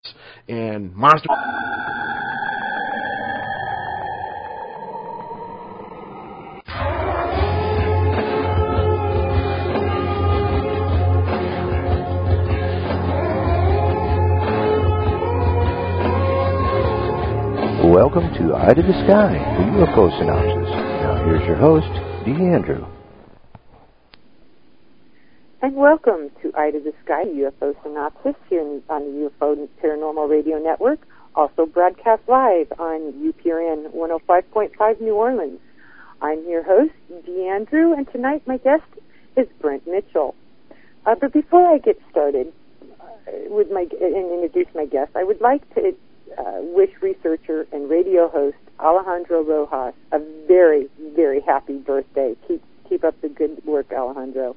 and monster. Welcome to Eye to the Sky, the UFO Synopsis. Now here's your host, Deandrew. And welcome to Eye to the Sky, UFO Synopsis, here on the UFO Paranormal Radio Network, also broadcast live on UPRN 105.5 New Orleans. I'm your host, Deandrew, and tonight my guest is Brent Mitchell. But before I get started and introduce my guest, I would like to wish researcher and radio host Alejandro Rojas a very, very happy birthday. Keep up the good work, Alejandro.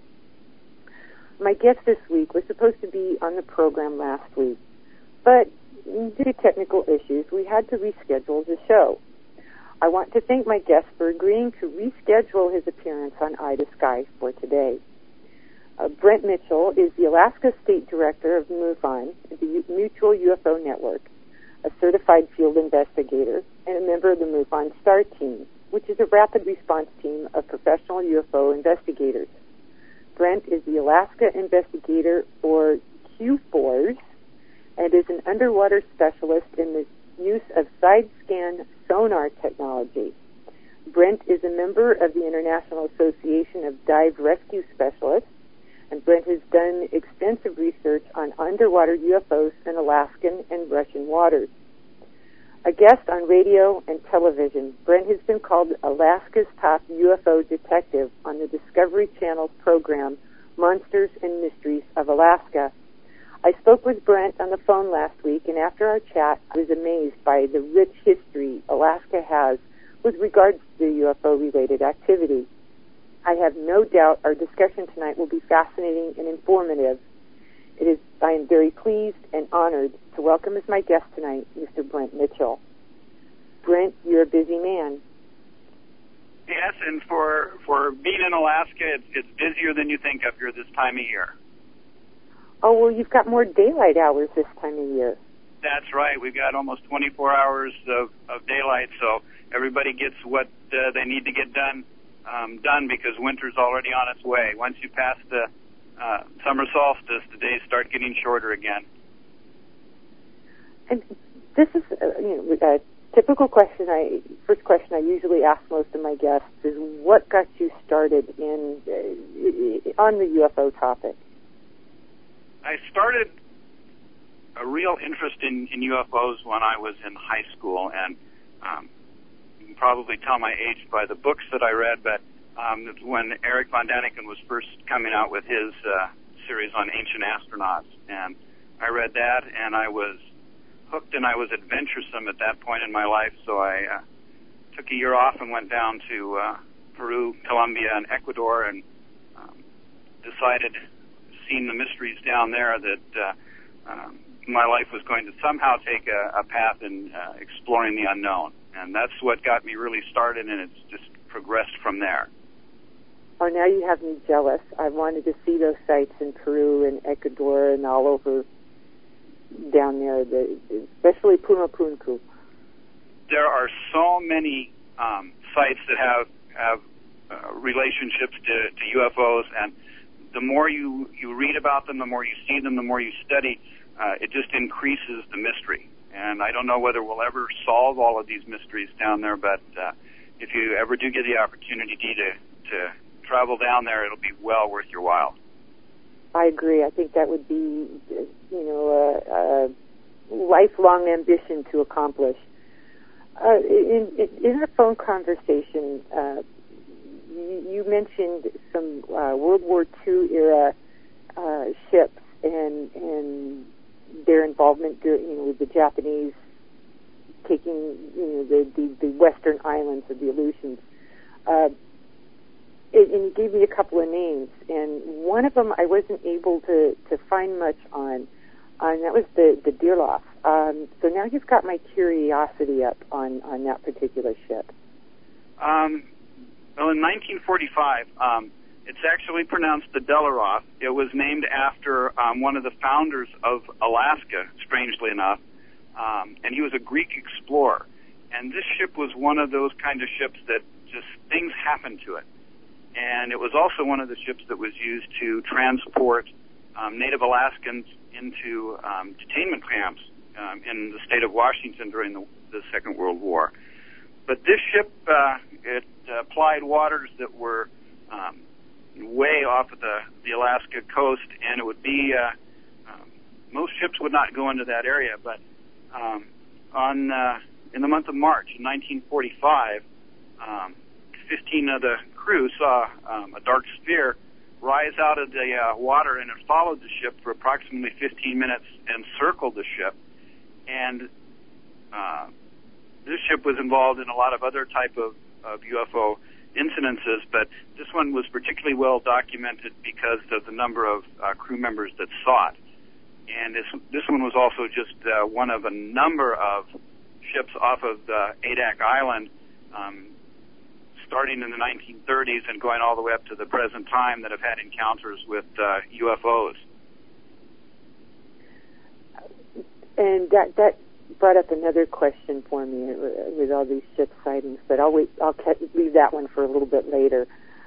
My guest this week was supposed to be on the program last week, but due to technical issues, we had to reschedule the show. I want to thank my guest for agreeing to reschedule his appearance on Eye to Sky for today. Brent Mitchell is the Alaska State Director of MUFON, the Mutual UFO Network, a certified field investigator, and a member of the MUFON STAR team, which is a rapid response team of professional UFO investigators. Brent is the Alaska investigator for Q-FORS and is an underwater specialist in the use of side-scan sonar technology. Brent is a member of the International Association of Dive Rescue Specialists, and Brent has done extensive research on underwater UFOs in Alaskan and Russian waters. A guest on radio and television, Brent has been called Alaska's top UFO detective on the Discovery Channel's program, Monsters and Mysteries of Alaska. I spoke with Brent on the phone last week, and after our chat, I was amazed by the rich history Alaska has with regards to UFO-related activity. I have no doubt our discussion tonight will be fascinating and informative. I am very pleased and honored to welcome as my guest tonight, Mr. Brent Mitchell. Brent, you're a busy man. Yes, and for being in Alaska, it's busier than you think up here this time of year. Oh, well, you've got more daylight hours this time of year. That's right. We've got almost 24 hours of daylight, so everybody gets what they need to get done because winter's already on its way. Once you pass the summer solstice, the days start getting shorter again. And this is a typical question. First question I usually ask most of my guests is, what got you started on the UFO topic? I started a real interest in UFOs when I was in high school, and you can probably tell my age by the books that I read, but when Eric Von Daniken was first coming out with his series on ancient astronauts, and I read that, and I was hooked, and I was adventuresome at that point in my life, so I took a year off and went down to Peru, Colombia, and Ecuador, and decided, seeing the mysteries down there, that my life was going to somehow take a path in exploring the unknown, and that's what got me really started, and it's just progressed from there. Oh, now you have me jealous. I wanted to see those sites in Peru and Ecuador and all over down there, especially Puno Punku. There are so many sites that have relationships to UFOs, and the more you read about them, the more you see them, the more you study, it just increases the mystery. And I don't know whether we'll ever solve all of these mysteries down there, but if you ever do get the opportunity to travel down there, it'll be well worth your while. I agree. I think that would be, a lifelong ambition to accomplish. In our phone conversation, you mentioned some World War II era ships and their involvement with the Japanese taking the western islands of the Aleutians. And you gave me a couple of names, and one of them I wasn't able to find much on, and that was the Deerloff. So now you've got my curiosity up on that particular ship. Well, in 1945, It's actually pronounced the Delaroth. It was named after one of the founders of Alaska, strangely enough, and he was a Greek explorer. And this ship was one of those kind of ships that just things happened to it. And it was also one of the ships that was used to transport Native Alaskans into detainment camps in the state of Washington during the Second World War. But this ship, it plied waters that were way off of the Alaska coast, and it would be most ships would not go into that area. But in the month of March in 1945, 15 of the crew saw a dark sphere rise out of the water, and it followed the ship for approximately 15 minutes and circled the ship. And this ship was involved in a lot of other type of UFO incidences, but this one was particularly well documented because of the number of crew members that saw it. And this one was also just one of a number of ships off of Adak Island, starting in the 1930s and going all the way up to the present time, that have had encounters with UFOs. And that brought up another question for me with all these ship sightings, but I'll leave that one for a little bit later.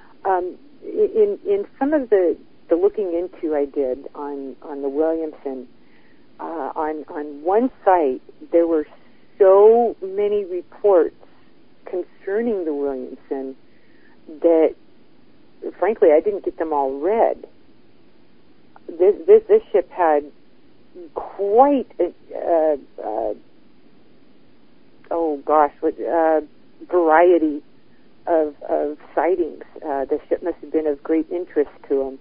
In some of the looking into I did on the Williamson, on one site there were so many reports concerning the Williamson that, frankly, I didn't get them all read. This ship had quite a variety of sightings. The ship must have been of great interest to them.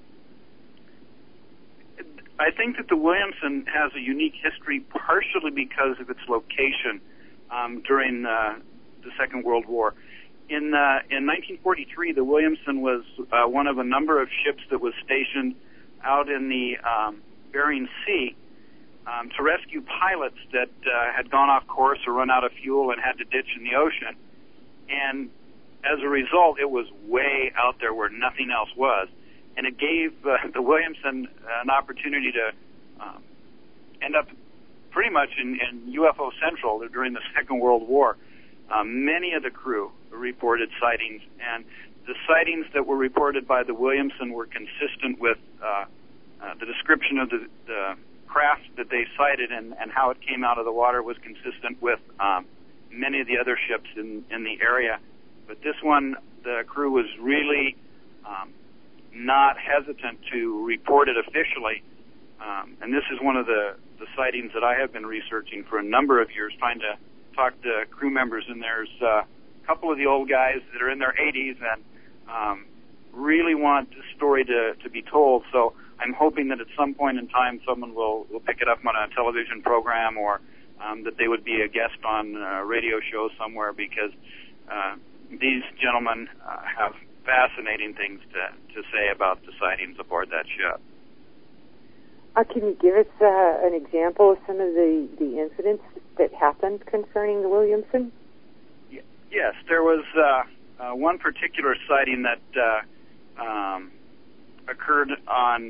I think that the Williamson has a unique history, partially because of its location during the Second World War. In 1943, the Williamson was one of a number of ships that was stationed out in the Bering Sea to rescue pilots that had gone off course or run out of fuel and had to ditch in the ocean. And as a result, it was way out there where nothing else was. And it gave the Williamson an opportunity to end up pretty much in UFO Central during the Second World War. Many of the crew reported sightings, and the sightings that were reported by the Williamson were consistent with the description of the craft that they sighted, and how it came out of the water was consistent with many of the other ships in the area. But this one, the crew was really not hesitant to report it officially. And this is one of the sightings that I have been researching for a number of years, trying to talk to crew members. And there's a couple of the old guys that are in their 80s and really want this story to be told. So I'm hoping that at some point in time someone will pick it up on a television program, or that they would be a guest on a radio show somewhere, because these gentlemen have fascinating things to say about the sightings aboard that ship. Can you give us an example of some of the incidents that happened concerning the Williamson? Yes, there was one particular sighting that occurred on,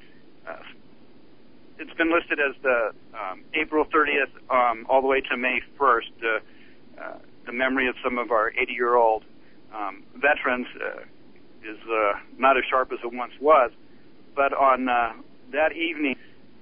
it's been listed as the April 30th all the way to May 1st, the memory of some of our 80-year-old veterans is not as sharp as it once was. But on that evening,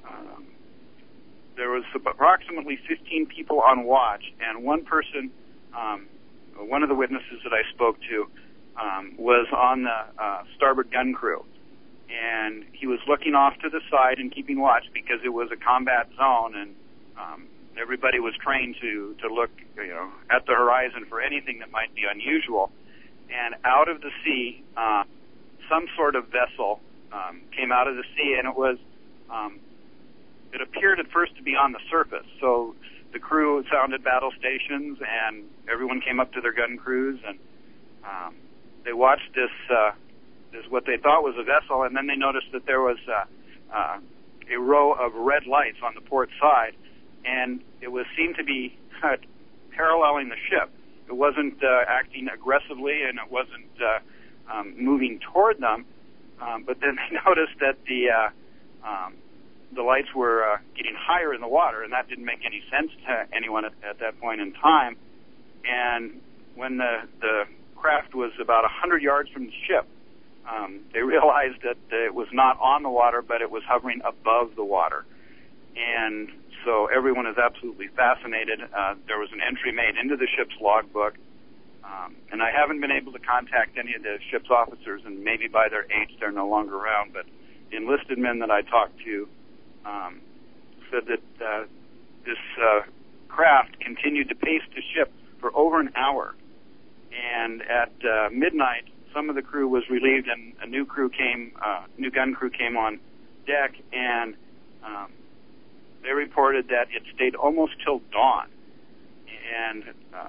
there was approximately 15 people on watch, and one person, one of the witnesses that I spoke to, was on the starboard gun crew. And he was looking off to the side and keeping watch, because it was a combat zone, and everybody was trained to look, at the horizon for anything that might be unusual. And out of the sea, some sort of vessel came out of the sea, and it was, it appeared at first to be on the surface. So the crew sounded battle stations, and everyone came up to their gun crews, and they watched this what they thought was a vessel, and then they noticed that there was a row of red lights on the port side, and it seemed to be paralleling the ship. It wasn't acting aggressively, and it wasn't moving toward them, but then they noticed that the lights were getting higher in the water, and that didn't make any sense to anyone at that point in time. And when the craft was about 100 yards from the ship, they realized that it was not on the water, but it was hovering above the water. And so everyone is absolutely fascinated. There was an entry made into the ship's logbook, and I haven't been able to contact any of the ship's officers, and maybe by their age they're no longer around, but the enlisted men that I talked to said that this craft continued to pace the ship for over an hour. And at midnight, some of the crew was relieved, and a new gun crew came on deck, and they reported that it stayed almost till dawn. And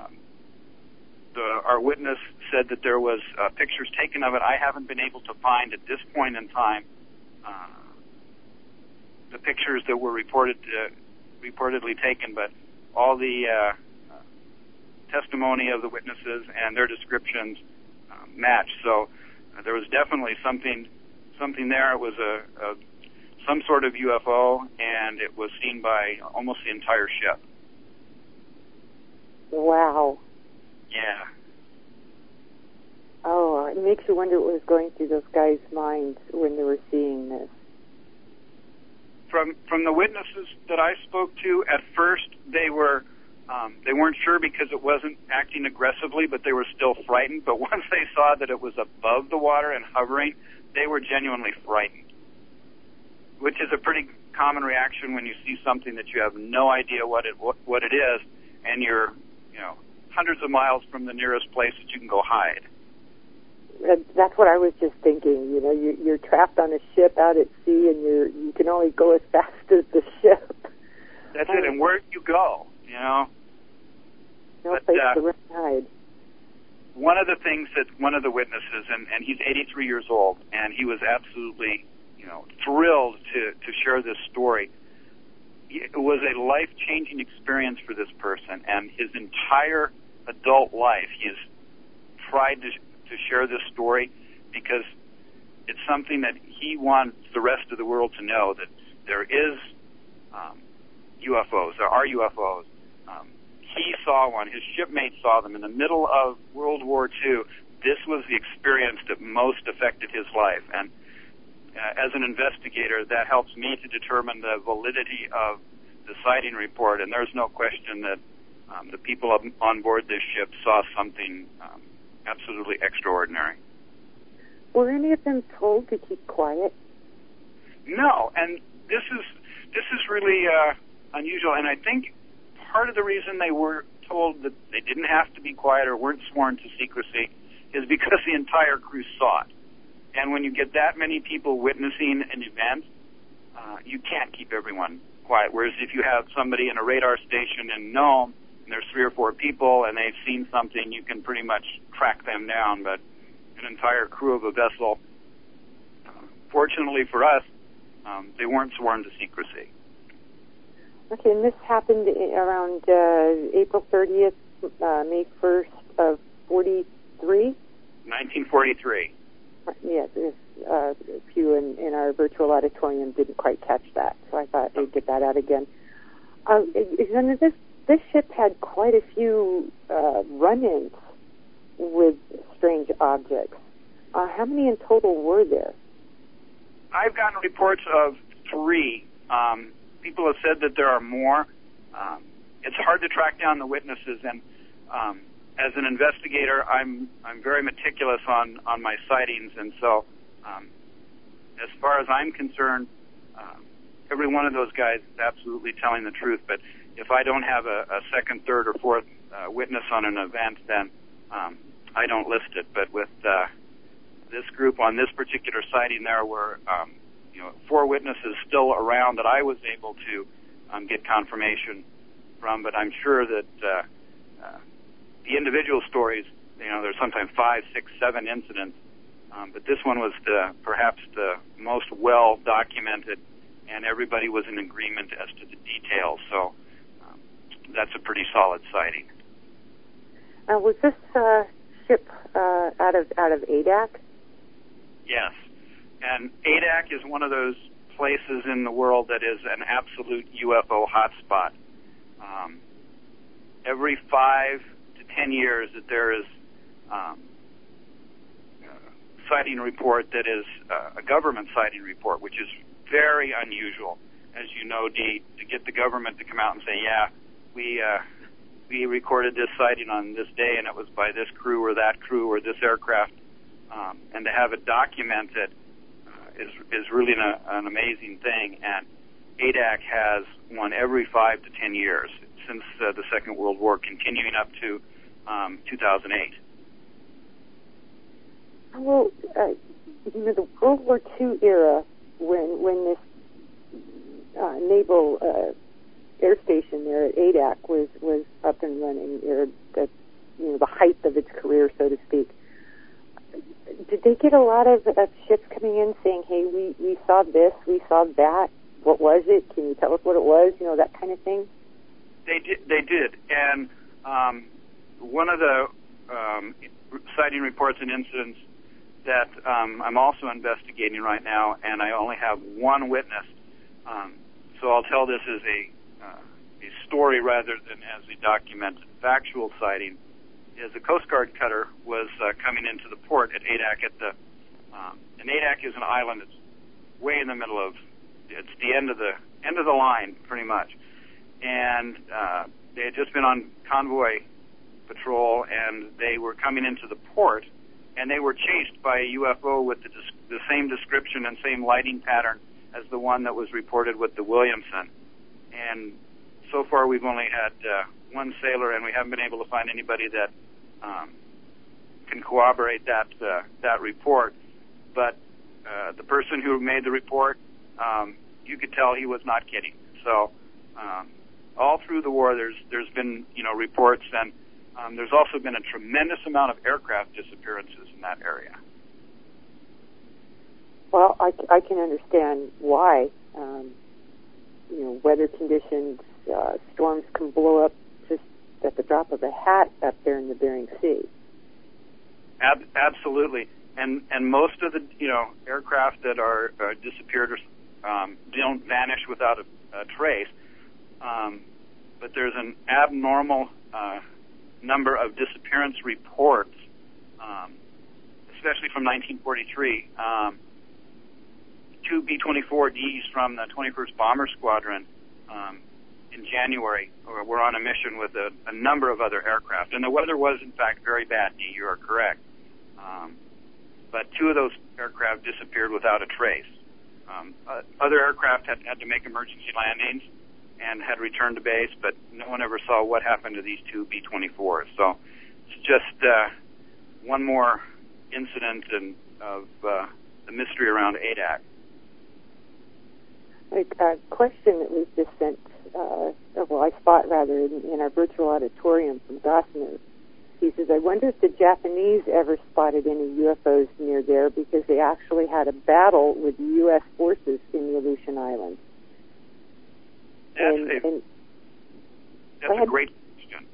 our witness said that there was pictures taken of it. I haven't been able to find at this point in time the pictures that were reportedly taken, but all the testimony of the witnesses and their descriptions matched. So there was definitely something there. It was some sort of UFO, and it was seen by almost the entire ship. Wow. Yeah. Oh, it makes you wonder what was going through those guys' minds when they were seeing this. From the witnesses that I spoke to, at first they weren't sure because it wasn't acting aggressively, but they were still frightened. But once they saw that it was above the water and hovering, they were genuinely frightened, which is a pretty common reaction when you see something that you have no idea what it is, and you're hundreds of miles from the nearest place that you can go hide. That's what I was just thinking. You're trapped on a ship out at sea, and you can only go as fast as the ship. That's it. And where do you go? No place to run and hide. One of the things that one of the witnesses, and he's 83 years old, and he was absolutely, thrilled to share this story. It was a life-changing experience for this person, and his entire adult life, he has tried to share this story because it's something that he wants the rest of the world to know, that there is UFOs. There are UFOs. He saw one. His shipmates saw them in the middle of World War II. This was the experience that most affected his life. And as an investigator, that helps me to determine the validity of the sighting report. And there's no question that the people on board this ship saw something absolutely extraordinary. Were any of them told to keep quiet? No, and this is really unusual. And I think part of the reason they were told that they didn't have to be quiet or weren't sworn to secrecy is because the entire crew saw it. And when you get that many people witnessing an event, you can't keep everyone quiet. Whereas if you have somebody in a radar station in Nome, and there's 3 or 4 people, and they've seen something, you can pretty much track them down. But an entire crew of a vessel, fortunately for us, they weren't sworn to secrecy. Okay, and this happened around April 30th, May 1st of 43? 1943. Yes, a few in our virtual auditorium didn't quite catch that, so I thought they'd get that out again. This ship had quite a few run-ins with strange objects. How many in total were there? I've gotten reports of 3. People have said that there are more. It's hard to track down the witnesses, and as an investigator, I'm very meticulous on my sightings, and so as far as I'm concerned, every one of those guys is absolutely telling the truth. But if I don't have a second, third, or fourth witness on an event, then I don't list it. But with this group on this particular sighting, there were 4 witnesses still around that I was able to get confirmation from. But I'm sure that the individual stories, there's sometimes 5, 6, 7 incidents. But this one was perhaps the most well documented, and everybody was in agreement as to the details. So that's a pretty solid sighting. Was this ship out of Adak? Yes. And Adak is one of those places in the world that is an absolute UFO hotspot. Every 5 to 10 years that there is sighting report that is a government sighting report, which is very unusual. As you know, Dee, to get the government to come out and say, yeah, we recorded this sighting on this day, and it was by this crew or that crew or this aircraft, and to have it documented is really an amazing thing. And Adak has one every 5 to 10 years since the Second World War, continuing up to 2008. Well, the World War II era, when this naval air station there at Adak was up and running, or at the height of its career, so to speak. Did they get a lot of ships coming in saying, "Hey, we saw this, we saw that. What was it? Can you tell us what it was?" That kind of thing. They did, and one of the sighting reports and incidents that I'm also investigating right now, and I only have one witness. So I'll tell this as a story rather than as a documented factual sighting. Is a Coast Guard cutter was coming into the port at Adak and Adak is an island. It's way in the middle of. It's the end of the line, pretty much. And they had just been on convoy patrol, and they were coming into the port, and they were chased by a UFO with the same description and same lighting pattern as the one that was reported with the Williamson. And so far, we've only had one sailor, and we haven't been able to find anybody that can corroborate that report. But the person who made the report, you could tell he was not kidding. So all through the war, there's been reports, and there's also been a tremendous amount of aircraft disappearances in that area. Well, I can understand why. Weather conditions, storms can blow up just at the drop of a hat up there in the Bering Sea. Absolutely, and most of the aircraft that are disappeared or don't vanish without a trace. But there's an abnormal number of disappearance reports, especially from 1943. Two B-24Ds from the 21st Bomber Squadron in January were on a mission with a number of other aircraft. And the weather was, in fact, very bad, Dee, you are correct. But two of those aircraft disappeared without a trace. Other aircraft had to make emergency landings and had returned to base, but no one ever saw what happened to these two B-24s. So it's just one more incident of the mystery around Adak. A question that was just sent, I spot rather, in our virtual auditorium from Gossamer. He says, I wonder if the Japanese ever spotted any UFOs near there, because they actually had a battle with the U.S. forces in the Aleutian Islands. That's a great question.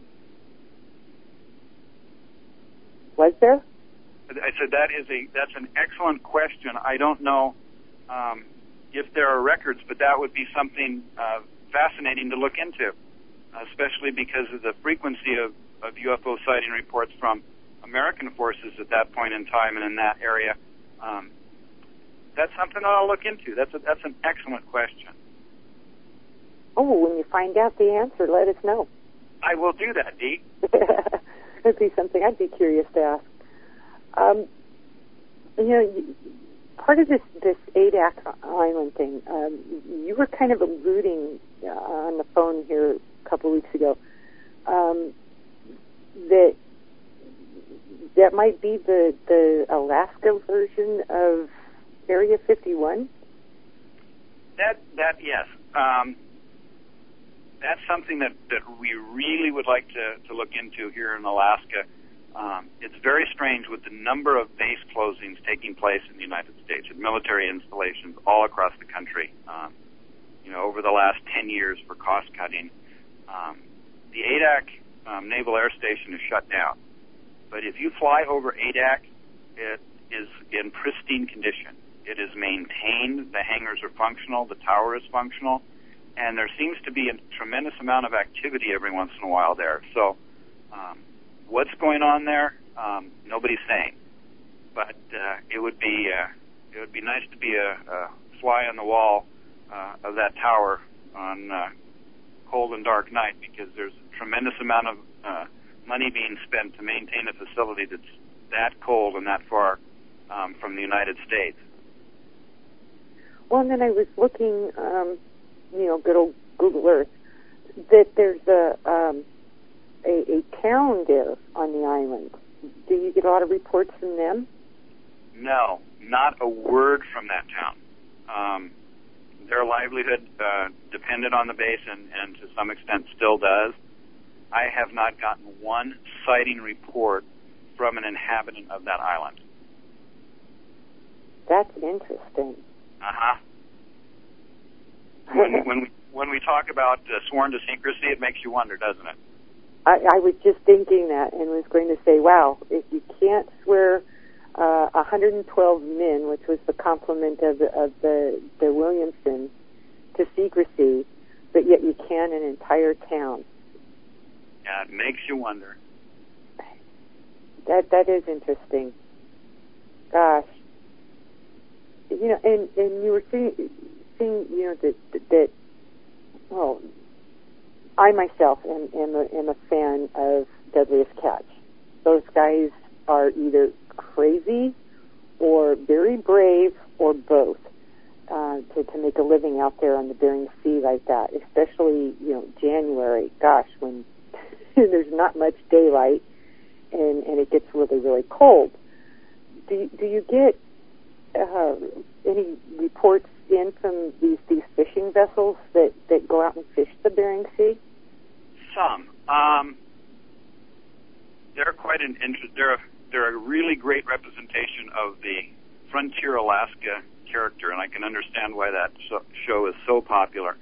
Was there? I said that's an excellent question. I don't know if there are records, but that would be something fascinating to look into, especially because of the frequency of UFO sighting reports from American forces at that point in time and in that area. That's something I'll look into. That's an excellent question. Oh, when you find out the answer, let us know. I will do that, Dee. That'd be something I'd be curious to ask. Part of this Adak Island thing, you were kind of alluding on the phone here a couple of weeks ago that might be the Alaska version of Area 51. That yes. That's something that we really would like to look into here in Alaska. It's very strange with the number of base closings taking place in the United States and military installations all across the country. Over the last 10 years for cost cutting, the Adak Naval Air Station is shut down. But if you fly over Adak, it is in pristine condition. It is maintained. The hangars are functional. The tower is functional. And there seems to be a tremendous amount of activity every once in a while there. So what's going on there? Nobody's saying. But it would be nice to be a fly on the wall of that tower on cold and dark night, because there's a tremendous amount of money being spent to maintain a facility that's that cold and that far from the United States. Well, and then I was looking, good old Google Earth, that there's a town there on the island. Do you get a lot of reports from them? No, not a word from that town. Their livelihood depended on the base and to some extent still does. I have not gotten one sighting report from an inhabitant of that island. That's interesting. Uh-huh. When we talk about sworn to secrecy, it makes you wonder, doesn't it? I was just thinking that and was going to say, wow, if you can't swear 112 men, which was the complement of the Williamson, to secrecy, but yet you can an entire town. Yeah, it makes you wonder. That is interesting. Gosh. And you were saying, that well, I myself am a fan of Deadliest Catch. Those guys are either crazy or very brave or both to make a living out there on the Bering Sea like that, especially, January. Gosh, when there's not much daylight and it gets really, really cold. Do you get any reports in from these fishing vessels that go out and fish the Bering Sea? Some. They're quite an interest. They're a really great representation of the Frontier Alaska character, and I can understand why that show is so popular.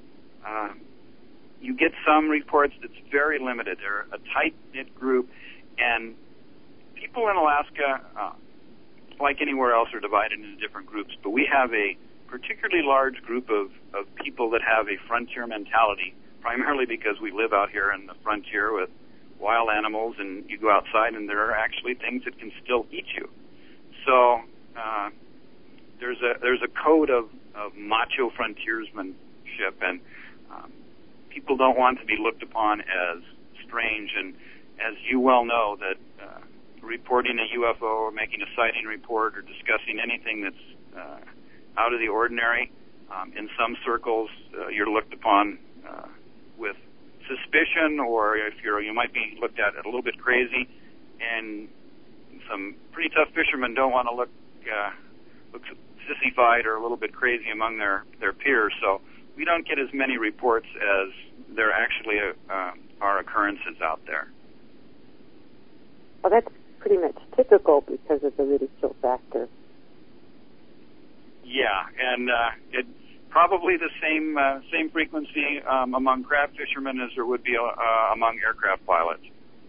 You get some reports that's very limited. They're a tight-knit group, and people in Alaska, like anywhere else, are divided into different groups, but we have a particularly large group of people that have a frontier mentality, primarily because we live out here in the frontier with wild animals, and you go outside and there are actually things that can still eat you. So there's a code of macho frontiersmanship, and people don't want to be looked upon as strange. And as you well know, that reporting a UFO or making a sighting report or discussing anything that's out of the ordinary, in some circles you're looked upon with suspicion, or if you might be looked at a little bit crazy, and some pretty tough fishermen don't want to look sissified or a little bit crazy among their peers. So we don't get as many reports as there actually are occurrences out there. Well, that's pretty much typical because of the ridicule factor. Yeah, and it's probably the same frequency among crab fishermen as there would be among aircraft pilots.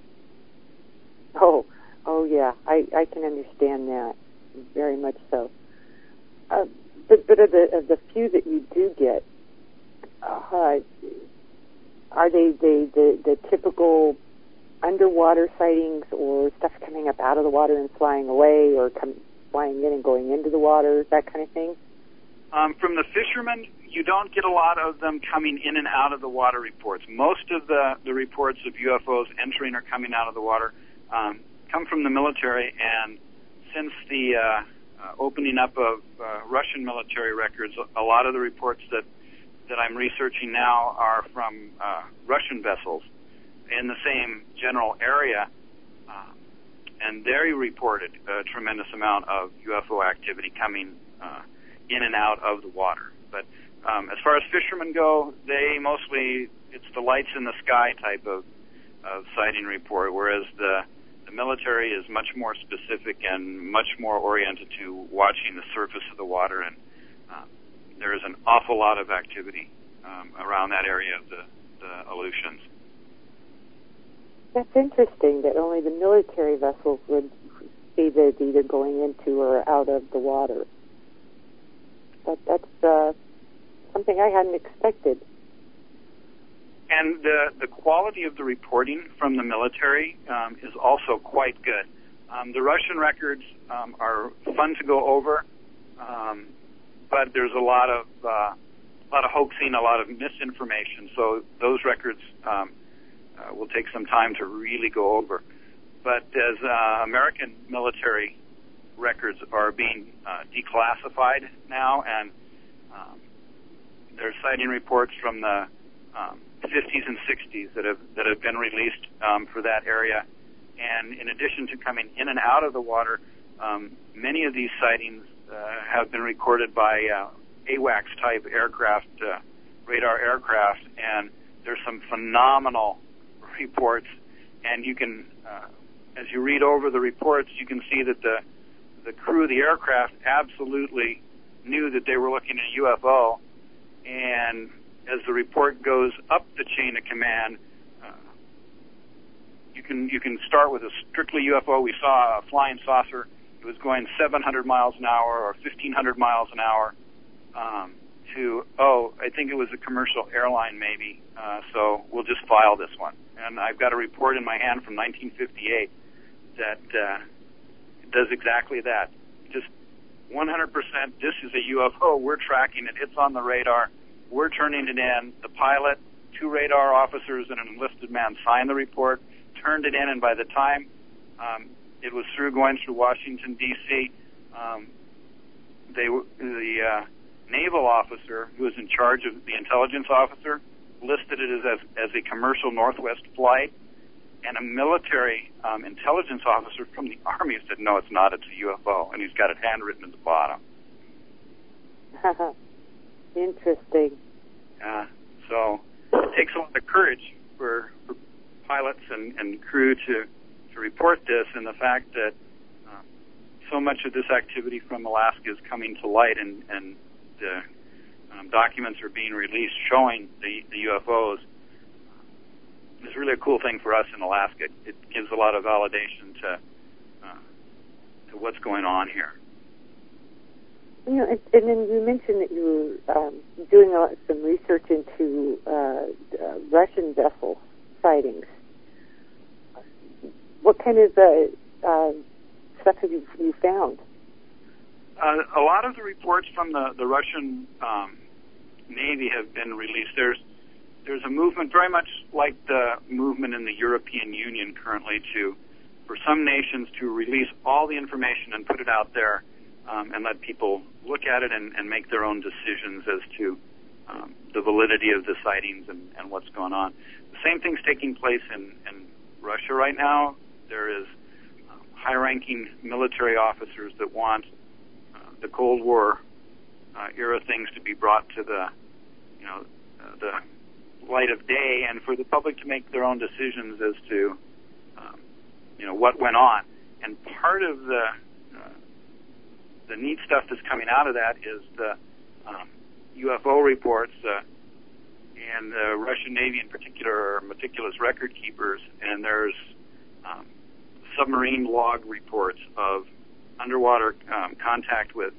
Oh yeah, I can understand that very much so. But of the few that you do get, are they the typical underwater sightings, or stuff coming up out of the water and flying away, or flying in and going into the water, that kind of thing? From the fishermen, you don't get a lot of them coming in and out of the water reports. Most of the reports of UFOs entering or coming out of the water come from the military, and since the opening up of Russian military records, a lot of the reports that I'm researching now are from Russian vessels in the same general area, and they reported a tremendous amount of UFO activity coming in and out of the water. But as far as fishermen go, they mostly, it's the lights in the sky type of sighting report, whereas the military is much more specific and much more oriented to watching the surface of the water, and there is an awful lot of activity around that area of the Aleutians. That's interesting that only the military vessels would see that either going into or out of the water. That's something I hadn't expected. And the quality of the reporting from the military is also quite good. The Russian records are fun to go over, but there's a lot of hoaxing, a lot of misinformation. So those records will take some time to really go over. But as American military records are being declassified now, and there's sighting reports from the 50s and 60s that have been released for that area. And in addition to coming in and out of the water, many of these sightings have been recorded by AWACS-type aircraft, radar aircraft, and there's some phenomenal reports. And you can, as you read over the reports, you can see that the crew of the aircraft absolutely knew that they were looking at a UFO. And as the report goes up the chain of command, you can start with a strictly UFO. We saw a flying saucer. It was going 700 miles an hour or 1,500 miles an hour to, I think it was a commercial airline maybe, so we'll just file this one. And I've got a report in my hand from 1958 that does exactly that. Just 100%, this is a UFO. We're tracking it. It's on the radar. We're turning it in. The pilot, 2 radar officers, and an enlisted man signed the report, turned it in, and by the time it was going through Washington, D.C., the naval officer who was in charge of the intelligence officer listed it as a commercial Northwest flight, and a military intelligence officer from the Army said, no, it's not, it's a UFO, and he's got it handwritten at the bottom. Interesting. So it takes a lot of courage for pilots and crew to report this, and the fact that so much of this activity from Alaska is coming to light, and the documents are being released showing the UFOs is really a cool thing for us in Alaska. It gives a lot of validation to what's going on here. You know, and then you mentioned that you were doing some research into Russian vessel sightings. What kind of stuff have you found? A lot of the reports from the Russian Navy have been released. There's a movement very much like the movement in the European Union currently for some nations to release all the information and put it out there and let people look at it and make their own decisions as to the validity of the sightings and what's going on. The same thing's taking place in Russia right now. There is high-ranking military officers that want the Cold War era things to be brought to the light of day, and for the public to make their own decisions as to what went on. And part of the neat stuff that's coming out of that is the UFO reports, and the Russian Navy in particular are meticulous record keepers, and there's submarine log reports of underwater contact with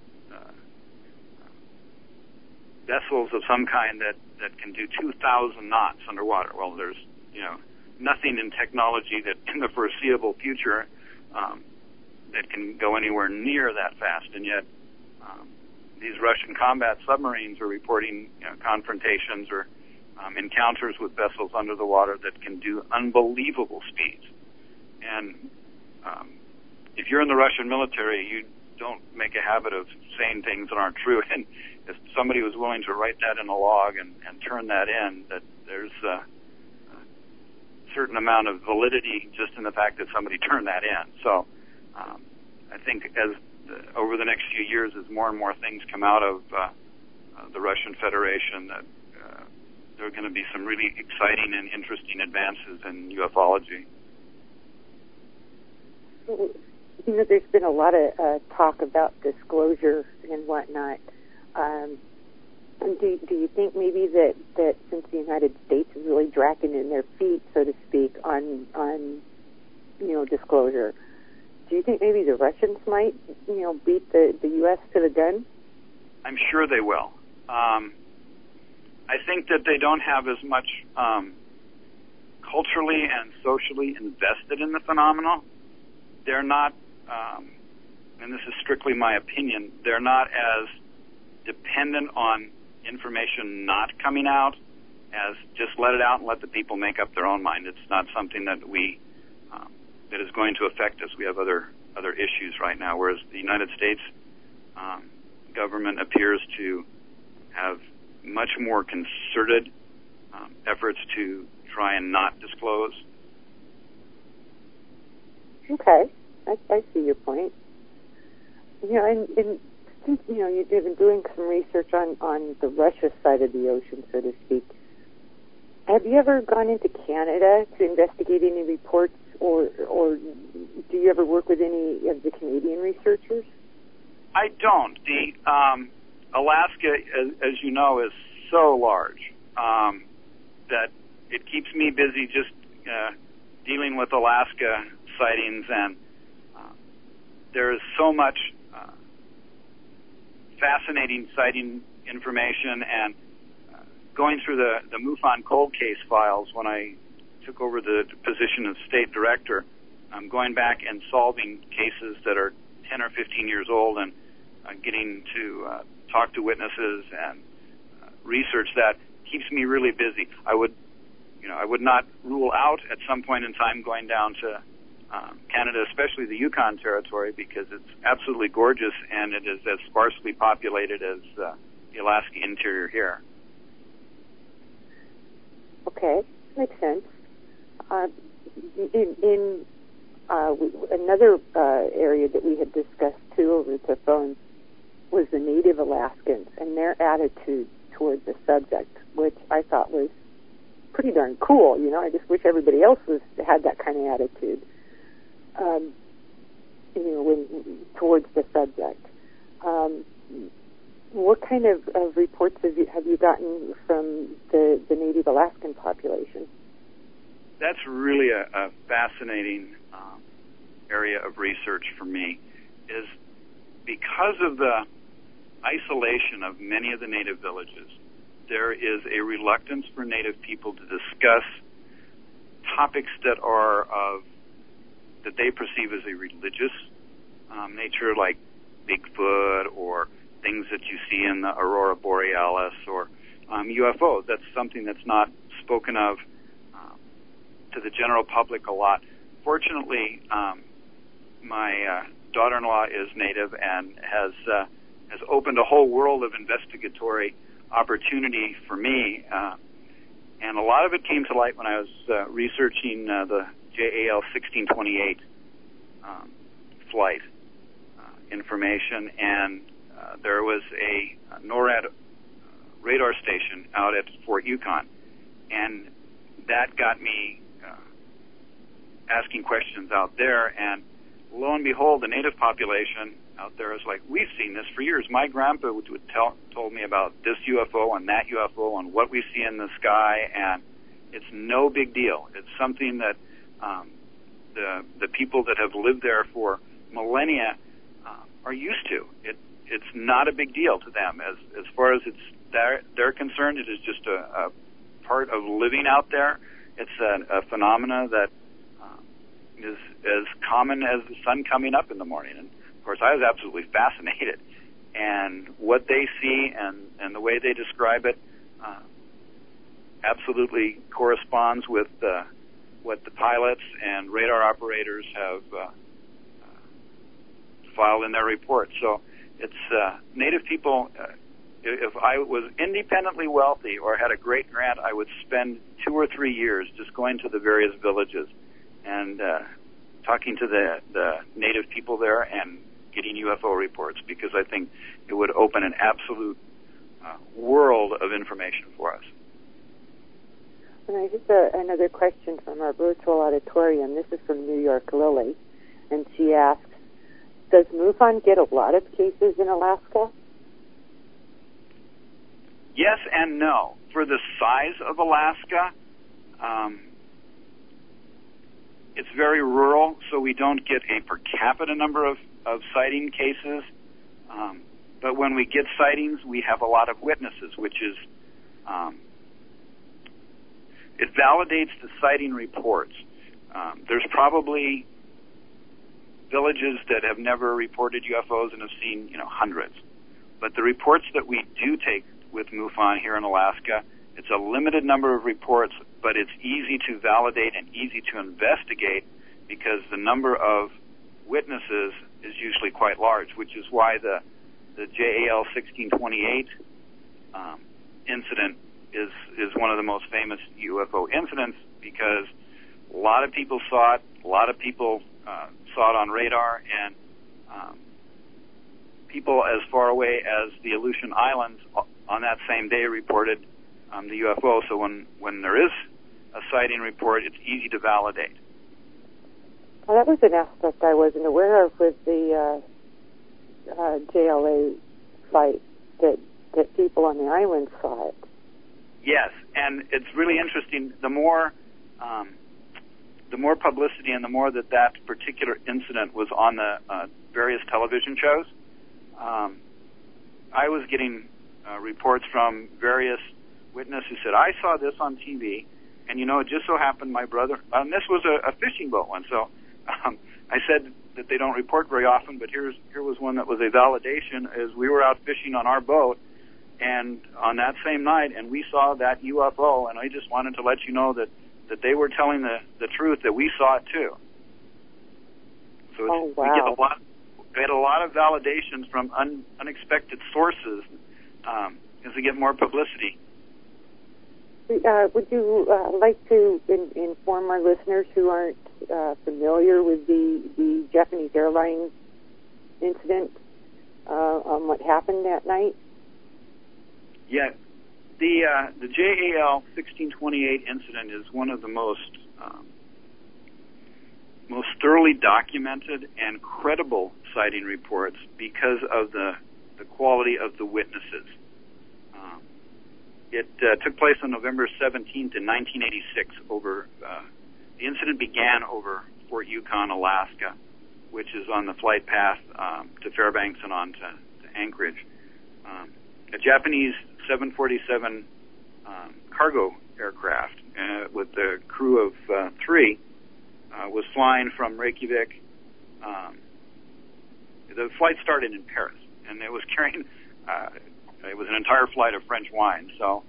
vessels of some kind that can do 2,000 knots underwater. Well, there's nothing in technology that in the foreseeable future that can go anywhere near that fast, and yet these Russian combat submarines are reporting confrontations or encounters with vessels under the water that can do unbelievable speeds. And if you're in the Russian military, you don't make a habit of saying things that aren't true. And if somebody was willing to write that in a log and turn that in, that there's a certain amount of validity just in the fact that somebody turned that in. So I think as over the next few years, as more and more things come out of the Russian Federation, that there are going to be some really exciting and interesting advances in ufology. There's been a lot of talk about disclosure and whatnot. Do you think maybe that since the United States is really dragging in their feet, so to speak, on disclosure, do you think maybe the Russians might beat the U.S. to the gun? I'm sure they will. I think that they don't have as much culturally and socially invested in the phenomenon. They're not, and this is strictly my opinion, they're not as dependent on information not coming out as just let it out and let the people make up their own mind. It's not something that that is going to affect us. We have other issues right now, whereas the United States government appears to have much more concerted efforts to try and not disclose. Okay, I see your point. And since you've been doing some research on the Russia side of the ocean, so to speak, have you ever gone into Canada to investigate any reports, or do you ever work with any of the Canadian researchers? I don't. The Alaska, as you know, is so large that it keeps me busy just dealing with Alaska sightings, and there is so much fascinating sighting information, and going through the MUFON cold case files when I took over the position of state director, going back and solving cases that are 10 or 15 years old and getting to talk to witnesses and research that keeps me really busy. I would not rule out at some point in time going down to Canada, especially the Yukon Territory, because it's absolutely gorgeous and it is as sparsely populated as the Alaska interior here. Okay, makes sense. In another area that we had discussed too over the phone was the Native Alaskans and their attitude toward the subject, which I thought was pretty darn cool. I just wish everybody else had that kind of attitude. Towards the subject. What kind of reports have you gotten from the Native Alaskan population? That's really a fascinating area of research for me, is because of the isolation of many of the native villages, there is a reluctance for Native people to discuss topics that they perceive as a religious nature, like Bigfoot or things that you see in the Aurora Borealis or UFOs. That's something that's not spoken of to the general public a lot. Fortunately, my daughter-in-law is Native and has opened a whole world of investigatory opportunity for me, and a lot of it came to light when I was researching the JAL 1628 flight information, and there was a NORAD radar station out at Fort Yukon, and that got me asking questions out there, and lo and behold, the native population out there is like, we've seen this for years. My grandpa told me about this UFO and that UFO and what we see in the sky, and it's no big deal. It's something that the people that have lived there for millennia are used to. It's not a big deal to them. As far as they're concerned, it is just a part of living out there. It's a phenomena that is as common as the sun coming up in the morning. And of course, I was absolutely fascinated. And what they see and the way they describe it absolutely corresponds with what the pilots and radar operators have filed in their reports. So it's Native people. If I was independently wealthy or had a great grant, I would spend 2 or 3 years just going to the various villages and talking to the Native people there and getting UFO reports, because I think it would open an absolute world of information for us. And I just another question from our virtual auditorium. This is from New York Lily, and she asks, does MUFON get a lot of cases in Alaska? Yes and no. For the size of Alaska, it's very rural, so we don't get a per capita number of sighting cases. But when we get sightings, we have a lot of witnesses, which is, it validates the sighting reports. There's probably villages that have never reported UFOs and have seen, hundreds. But the reports that we do take with MUFON here in Alaska, it's a limited number of reports, but it's easy to validate and easy to investigate because the number of witnesses is usually quite large, which is why the JAL 1628 incident is one of the most famous UFO incidents because a lot of people saw it, a lot of people saw it on radar, and people as far away as the Aleutian Islands on that same day reported the UFO. So when there is a sighting report, it's easy to validate. Well, that was an aspect I wasn't aware of with the JLA fight, that people on the island saw it. Yes, and it's really interesting. The more publicity and the more that particular incident was on the various television shows, I was getting reports from various witnesses who said, I saw this on TV, and it just so happened my brother, and this was a fishing boat one, so I said that they don't report very often, but here was one that was a validation, as we were out fishing on our boat, and on that same night, and we saw that UFO, and I just wanted to let you know that they were telling the truth, that we saw it too. So wow. we get a lot of validations from unexpected sources as we get more publicity. Would you like to inform our listeners who aren't familiar with the Japanese Airlines incident on what happened that night? Yeah, the JAL 1628 incident is one of the most thoroughly documented and credible sighting reports because of the quality of the witnesses. It took place on November 17th in 1986. The incident began over Fort Yukon, Alaska, which is on the flight path to Fairbanks and on to Anchorage. A Japanese 747 cargo aircraft with a crew of 3 was flying from Reykjavik. The flight started in Paris, and it was carrying it was an entire flight of French wine, so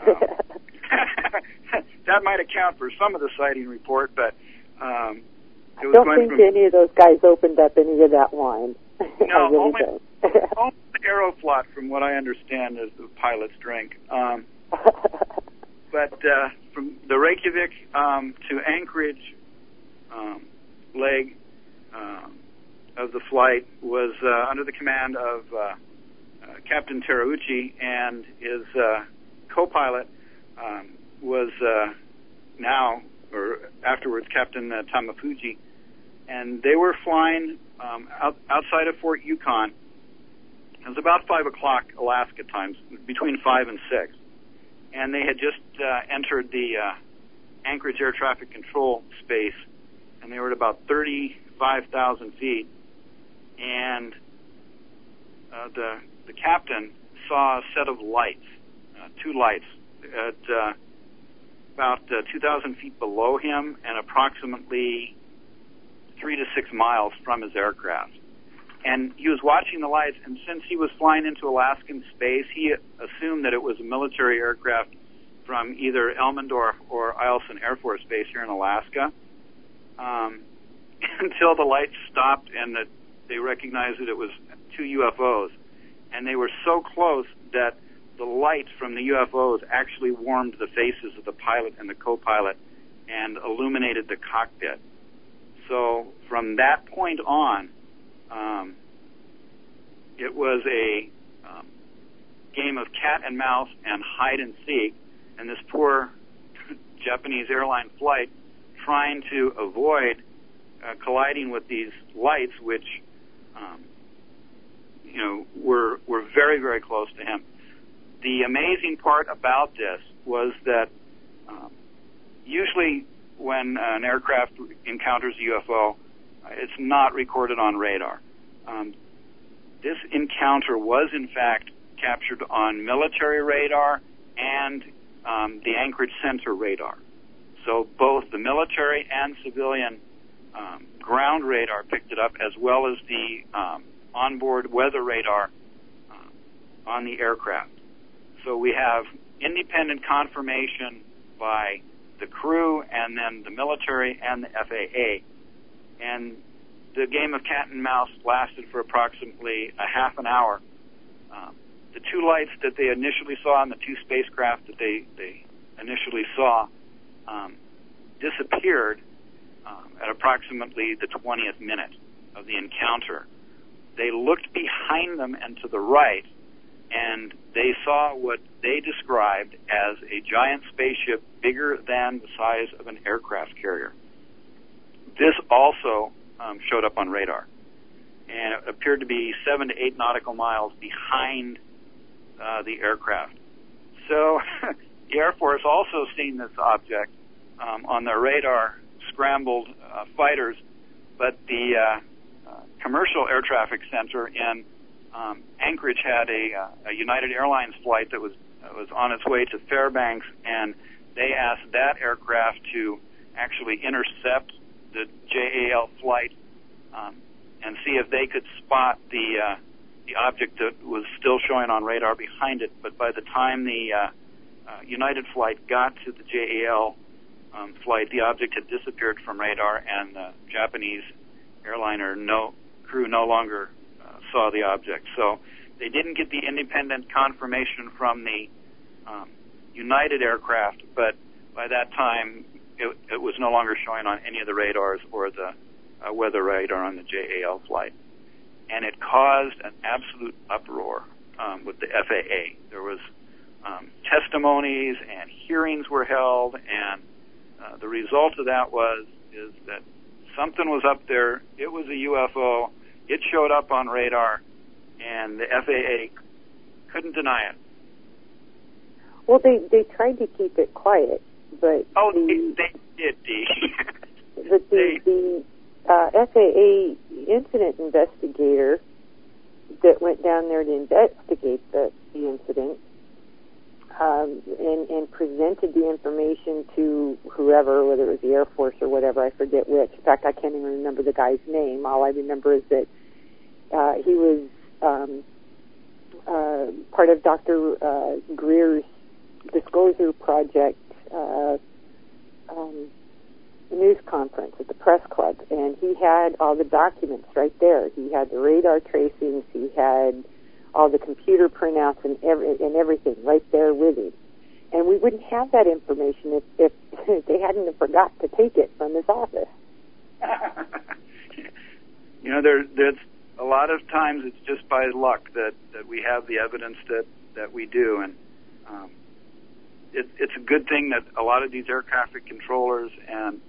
that might account for some of the sighting report, but it was I don't think any of those guys opened up any of that wine. No, only the Aeroflot, from what I understand, is the pilot's drink. But from the Reykjavik to Anchorage leg of the flight was under the command of Captain Terauchi, and his co-pilot was now, or afterwards, Captain Tamafuji, and they were flying outside of Fort Yukon. It was about 5 o'clock Alaska time, between 5 and 6, and they had just entered the Anchorage Air Traffic Control space, and they were at about 35,000 feet, and the captain saw a set of lights, 2 lights, at about 2,000 feet below him and approximately 3 to 6 miles from his aircraft. And he was watching the lights, and since he was flying into Alaskan space, he assumed that it was a military aircraft from either Elmendorf or Eielson Air Force Base here in Alaska, until the lights stopped and that they recognized that it was 2 UFOs. And they were so close that the lights from the UFOs actually warmed the faces of the pilot and the co-pilot and illuminated the cockpit. So from that point on, it was a game of cat and mouse and hide and seek, and this poor Japanese airline flight trying to avoid colliding with these lights, which were very, very close to him. The amazing part about this was that usually when an aircraft encounters a UFO, it's not recorded on radar. this encounter was in fact captured on military radar and the Anchorage Center radar. So both the military and civilian ground radar picked it up, as well as the onboard weather radar on the aircraft. So we have independent confirmation by the crew and then the military and the FAA. And the game of cat and mouse lasted for approximately a half an hour. The two lights that they initially saw and the two spacecraft that they initially saw disappeared at approximately the 20th minute of the encounter. They looked behind them and to the right, and they saw what they described as a giant spaceship bigger than the size of an aircraft carrier. This also showed up on radar, and it appeared to be 7 to 8 nautical miles behind the aircraft. So the Air Force also seen this object on their radar, scrambled fighters, but the commercial air traffic center in Anchorage had a United Airlines flight that was on its way to Fairbanks, and they asked that aircraft to actually intercept the JAL flight and see if they could spot the object that was still showing on radar behind it. But by the time the United flight got to the JAL flight, the object had disappeared from radar, and the Japanese airliner crew no longer saw the object. So they didn't get the independent confirmation from the United aircraft, but by that time it was no longer showing on any of the radars or the weather radar on the JAL flight. And it caused an absolute uproar with the FAA. There was testimonies and hearings were held, and the result of that is that something was up there. It was a UFO. It showed up on radar, and the FAA couldn't deny it. Well, they tried to keep it quiet, but they did, Dee. But the FAA incident investigator that went down there to investigate the incident and presented the information to whoever, whether it was the Air Force or whatever, I forget which. In fact, I can't even remember the guy's name. All I remember is that he was part of Dr. Greer's Disclosure Project news conference at the press club, and he had all the documents right there. He had the radar tracings, he had all the computer printouts and everything right there with him. And we wouldn't have that information if they hadn't have forgot to take it from his office. You know, there's a lot of times it's just by luck that we have the evidence that we do, and it's a good thing that a lot of these air traffic controllers and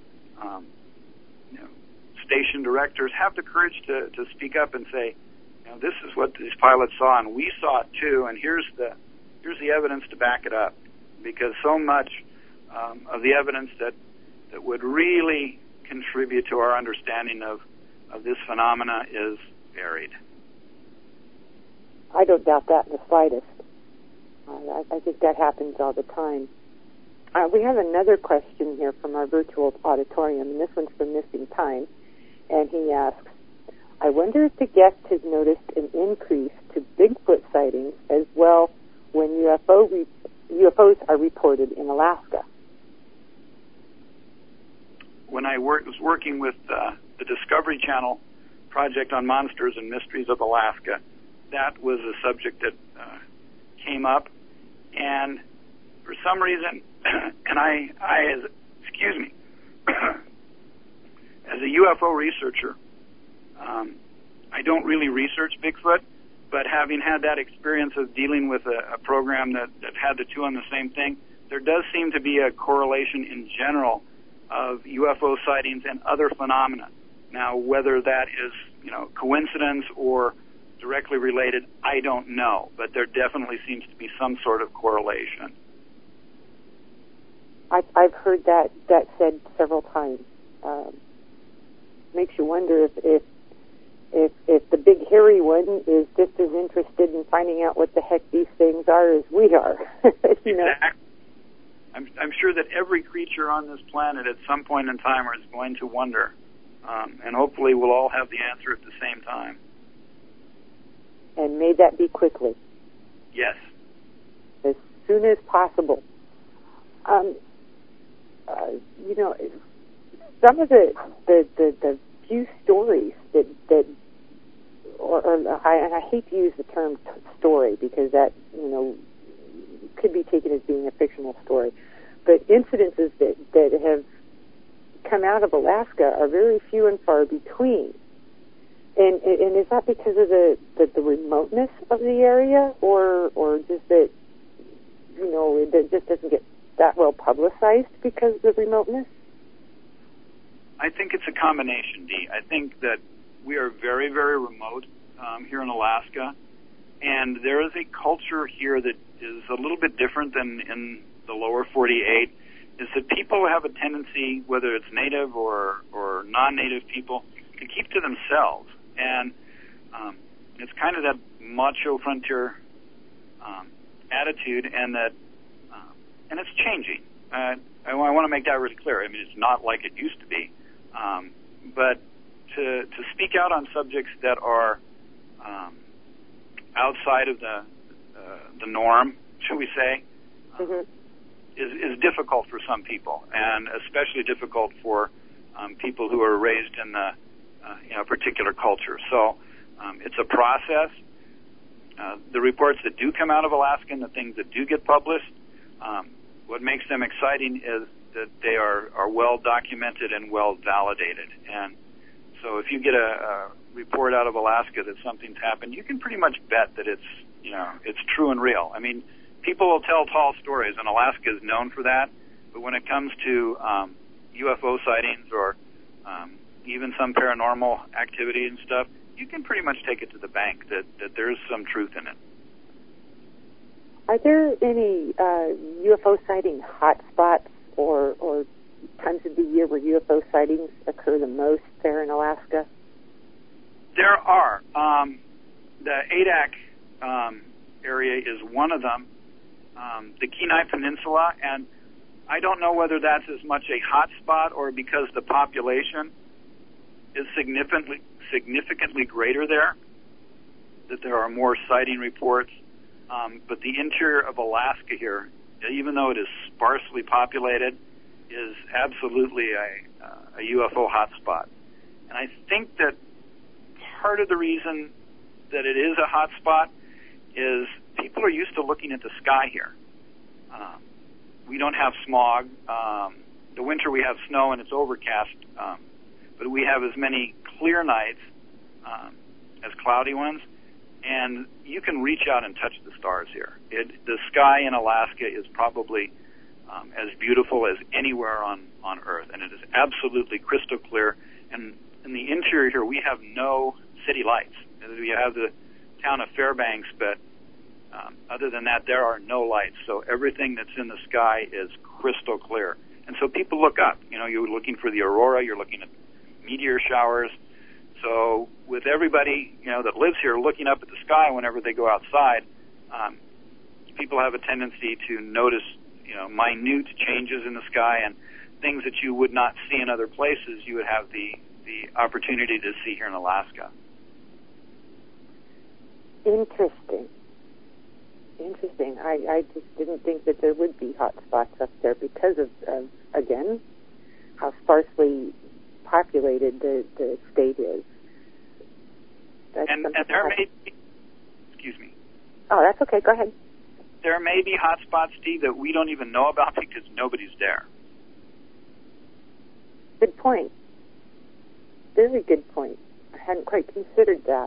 station directors have the courage to speak up and say, this is what these pilots saw, and we saw it too, and here's the evidence to back it up. Because so much of the evidence that would really contribute to our understanding of this phenomena is buried. I don't doubt that in the slightest. I think that happens all the time. We have another question here from our virtual auditorium, and this one's from Missing Time. And he asks, I wonder if the guest has noticed an increase to Bigfoot sightings as well when UFOs are reported in Alaska. When I was working with the Discovery Channel project on monsters and mysteries of Alaska, that was a subject that came up, and for some reason, and I excuse me, as a UFO researcher, I don't really research Bigfoot, but having had that experience of dealing with a program that had the two on the same thing, there does seem to be a correlation in general of UFO sightings and other phenomena. Now, whether that is, coincidence or directly related, I don't know, but there definitely seems to be some sort of correlation. I've heard that said several times. Makes you wonder if if the big hairy one is just as interested in finding out what the heck these things are as we are. You know? Exactly. I'm sure that every creature on this planet at some point in time is going to wonder, and hopefully we'll all have the answer at the same time. And may that be quickly. Yes. As soon as possible. You know, some of the few stories that and I hate to use the term story because that, you know, could be taken as being a fictional story, but incidences that have come out of Alaska are very few and far between. And is that because of the remoteness of the area, or just that, you know, it just doesn't get that well publicized because of the remoteness? I think it's a combination, Dee. I think that we are very, very remote here in Alaska, and there is a culture here that is a little bit different than in the lower 48, is that people have a tendency, whether it's native or non-native people, to keep to themselves. And it's kind of that macho frontier attitude, and that and it's changing. I want to make that really clear. I mean, it's not like it used to be, but to speak out on subjects that are outside of the norm, shall we say, is difficult for some people, and especially difficult for people who are raised in the particular culture. So it's a process. The reports that do come out of Alaska and the things that do get published, what makes them exciting is that they are well documented and well validated. And so if you get a report out of Alaska that something's happened, you can pretty much bet that it's true and real. I mean, people will tell tall stories, and Alaska is known for that. But when it comes to UFO sightings or even some paranormal activity and stuff, you can pretty much take it to the bank that there's some truth in it. Are there any UFO sighting hotspots or times of the year where UFO sightings occur the most there in Alaska? There are. The Adak area is one of them. The Kenai Peninsula, and I don't know whether that's as much a hotspot or because the population is significantly greater there, that there are more sighting reports. But the interior of Alaska here, even though it is sparsely populated, is absolutely a UFO hotspot. And I think that part of the reason that it is a hotspot is people are used to looking at the sky here. We don't have smog. The winter we have snow and it's overcast, but we have as many clear nights as cloudy ones, and you can reach out and touch the stars here. The sky in Alaska is probably as beautiful as anywhere on Earth, and it is absolutely crystal clear. And in the interior here, we have no city lights. We have the town of Fairbanks, but other than that, there are no lights. So everything that's in the sky is crystal clear. And so people look up. You know, you're looking for the aurora. You're looking at meteor showers. So with everybody, that lives here looking up at the sky whenever they go outside, people have a tendency to notice, minute changes in the sky and things that you would not see in other places. You would have the opportunity to see here in Alaska. Interesting. I just didn't think that there would be hot spots up there because of again, how sparsely populated the state is. And there may be, excuse me. Oh, that's okay. Go ahead. There may be hot spots, Steve, that we don't even know about because nobody's there. Good point. Very good point. I hadn't quite considered that.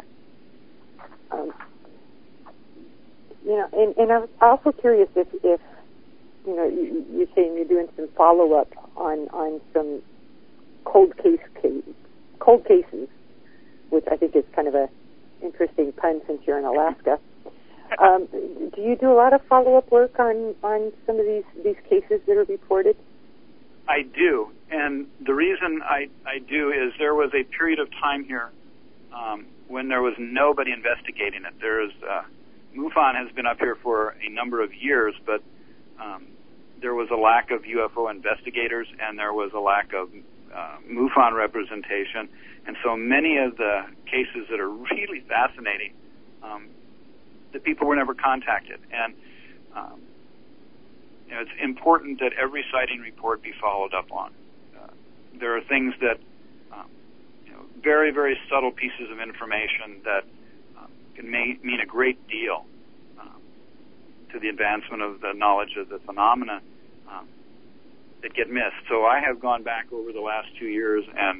And I'm also curious if you're saying you're doing some follow-up on some cold cases, which I think is kind of a interesting pun since you're in Alaska. Do you do a lot of follow-up work on some of these cases that are reported? I do, and the reason I do is there was a period of time here when there was nobody investigating it. MUFON has been up here for a number of years, but there was a lack of UFO investigators, and there was a lack of MUFON representation, and so many of the cases that are really fascinating, the people were never contacted. And it's important that every sighting report be followed up on. There are things that, very, very subtle pieces of information that can mean a great deal to the advancement of the knowledge of the phenomena that get missed. So I have gone back over the last 2 years and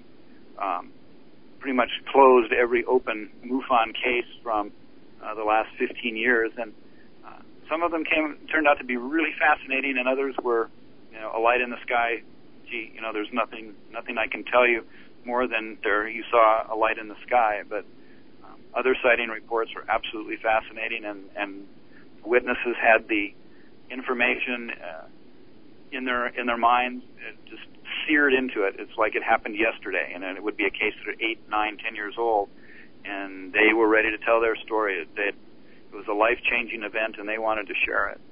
pretty much closed every open MUFON case from the last 15 years, and some of them turned out to be really fascinating, and others were, a light in the sky. Gee, there's nothing I can tell you more than you saw a light in the sky. But other sighting reports were absolutely fascinating, and witnesses had the information in their minds, just seared into it. It's like it happened yesterday, and it would be a case that 8, 9, 10 years old, and they were ready to tell their story. It was a life-changing event, and they wanted to share it.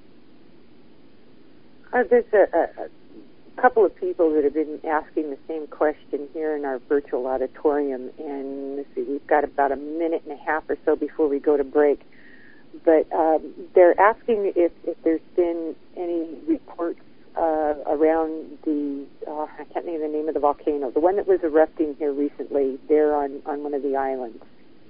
There's a couple of people that have been asking the same question here in our virtual auditorium, and let's see, we've got about a minute and a half or so before we go to break. But they're asking if there's been any reports around I can't think of the name of the volcano, the one that was erupting here recently there on one of the islands.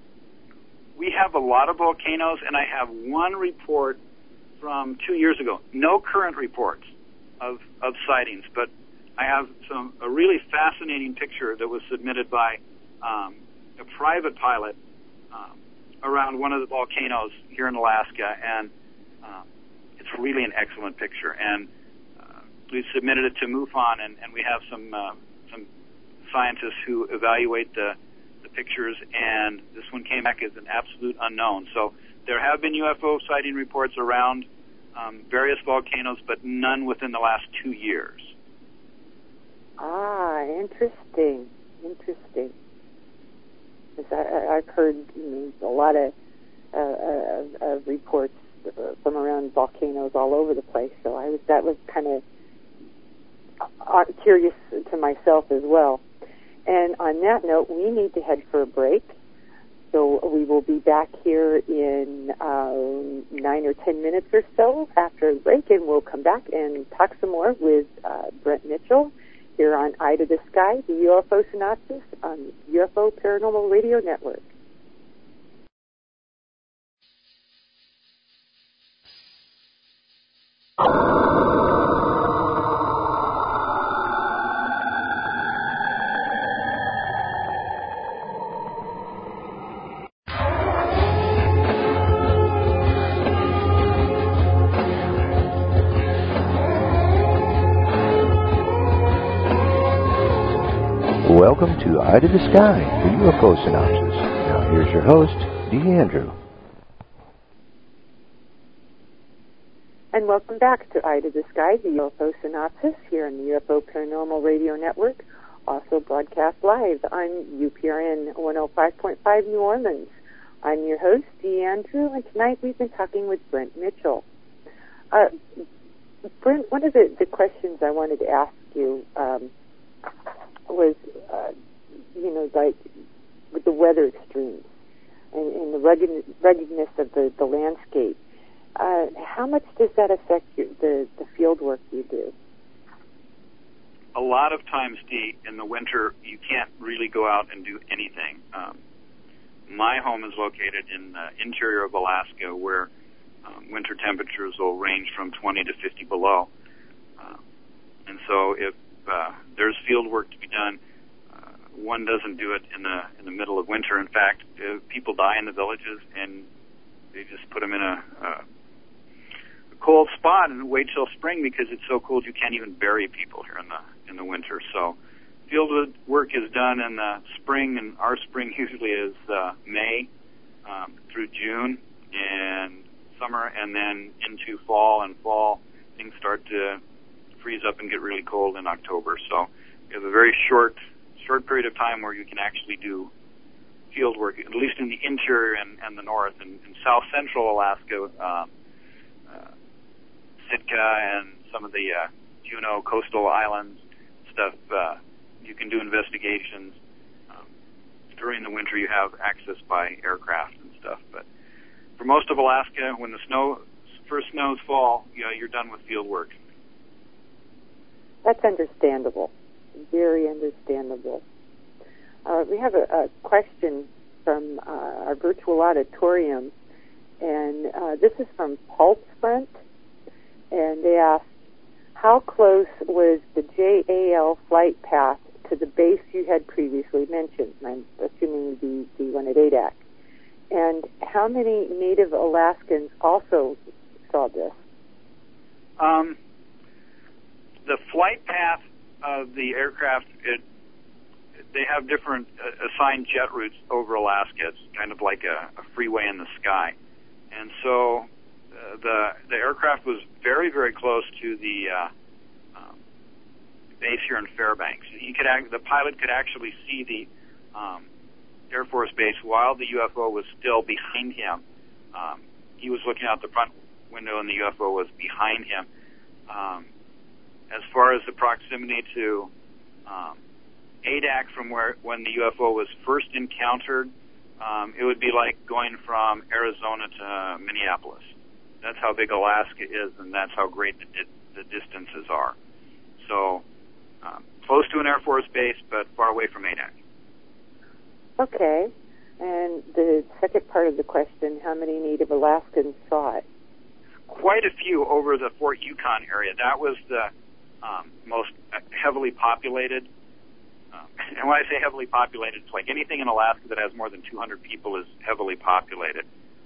We have a lot of volcanoes, and I have one report from 2 years ago. No current reports of sightings, but I have a really fascinating picture that was submitted by a private pilot around one of the volcanoes here in Alaska, and it's really an excellent picture. And we've submitted it to MUFON, and we have some scientists who evaluate the pictures, and this one came back as an absolute unknown. So there have been UFO sighting reports around various volcanoes, but none within the last 2 years. Ah, interesting. I've heard a lot of reports from around volcanoes all over the place, so that was kind of curious to myself as well. And on that note, we need to head for a break. So we will be back here in 9 or 10 minutes or so after a break, and we'll come back and talk some more with Brent Mitchell here on Eye to the Sky, the UFO Synopsis on UFO Paranormal Radio Network. Welcome to Eye to the Sky, the UFO Synopsis. Now here's your host, Dee Andrew. And welcome back to Eye to the Sky, the UFO Synopsis, here on the UFO Paranormal Radio Network, also broadcast live on UPRN 105.5 New Orleans. I'm your host, Dee Andrew, and tonight we've been talking with Brent Mitchell. Brent, one of the questions I wanted to ask you was, like with the weather extremes and the ruggedness of the landscape. How much does that affect the field work you do? A lot of times, Dee, in the winter, you can't really go out and do anything. My home is located in the interior of Alaska, where winter temperatures will range from 20 to 50 below. And so if there's field work to be done, one doesn't do it in the middle of winter. In fact, people die in the villages, and they just put them in a cold spot and wait till spring because it's so cold you can't even bury people here in the winter. So field work is done in the spring, and our spring usually is May through June and summer, and then into fall. And fall, things start to freeze up and get really cold in October. So we have a very short period of time where you can actually do field work, at least in the interior and the north. And in south central Alaska, Sitka and some of the Juneau coastal islands stuff, you can do investigations. During the winter, you have access by aircraft and stuff. But for most of Alaska, when the first snows fall, you're done with field work. That's understandable. Very understandable. We have a question from our virtual auditorium, and this is from Pulsefront, and they asked, how close was the JAL flight path to the base you had previously mentioned? I'm assuming the one at Adak. And how many Native Alaskans also saw this? The flight path of the aircraft, they have different assigned jet routes over Alaska. It's kind of like a freeway in the sky. And so the aircraft was very, very close to the base here in Fairbanks. The pilot could actually see the Air Force Base while the UFO was still behind him. He was looking out the front window and the UFO was behind him. As far as the proximity to Adak from when the UFO was first encountered, it would be like going from Arizona to Minneapolis. That's how big Alaska is, and that's how great the distances are. So close to an Air Force base, but far away from Adak. Okay. And the second part of the question, how many Native Alaskans saw it? Quite a few over the Fort Yukon area. That was the most heavily populated. And when I say heavily populated, it's like anything in Alaska that has more than 200 people is heavily populated.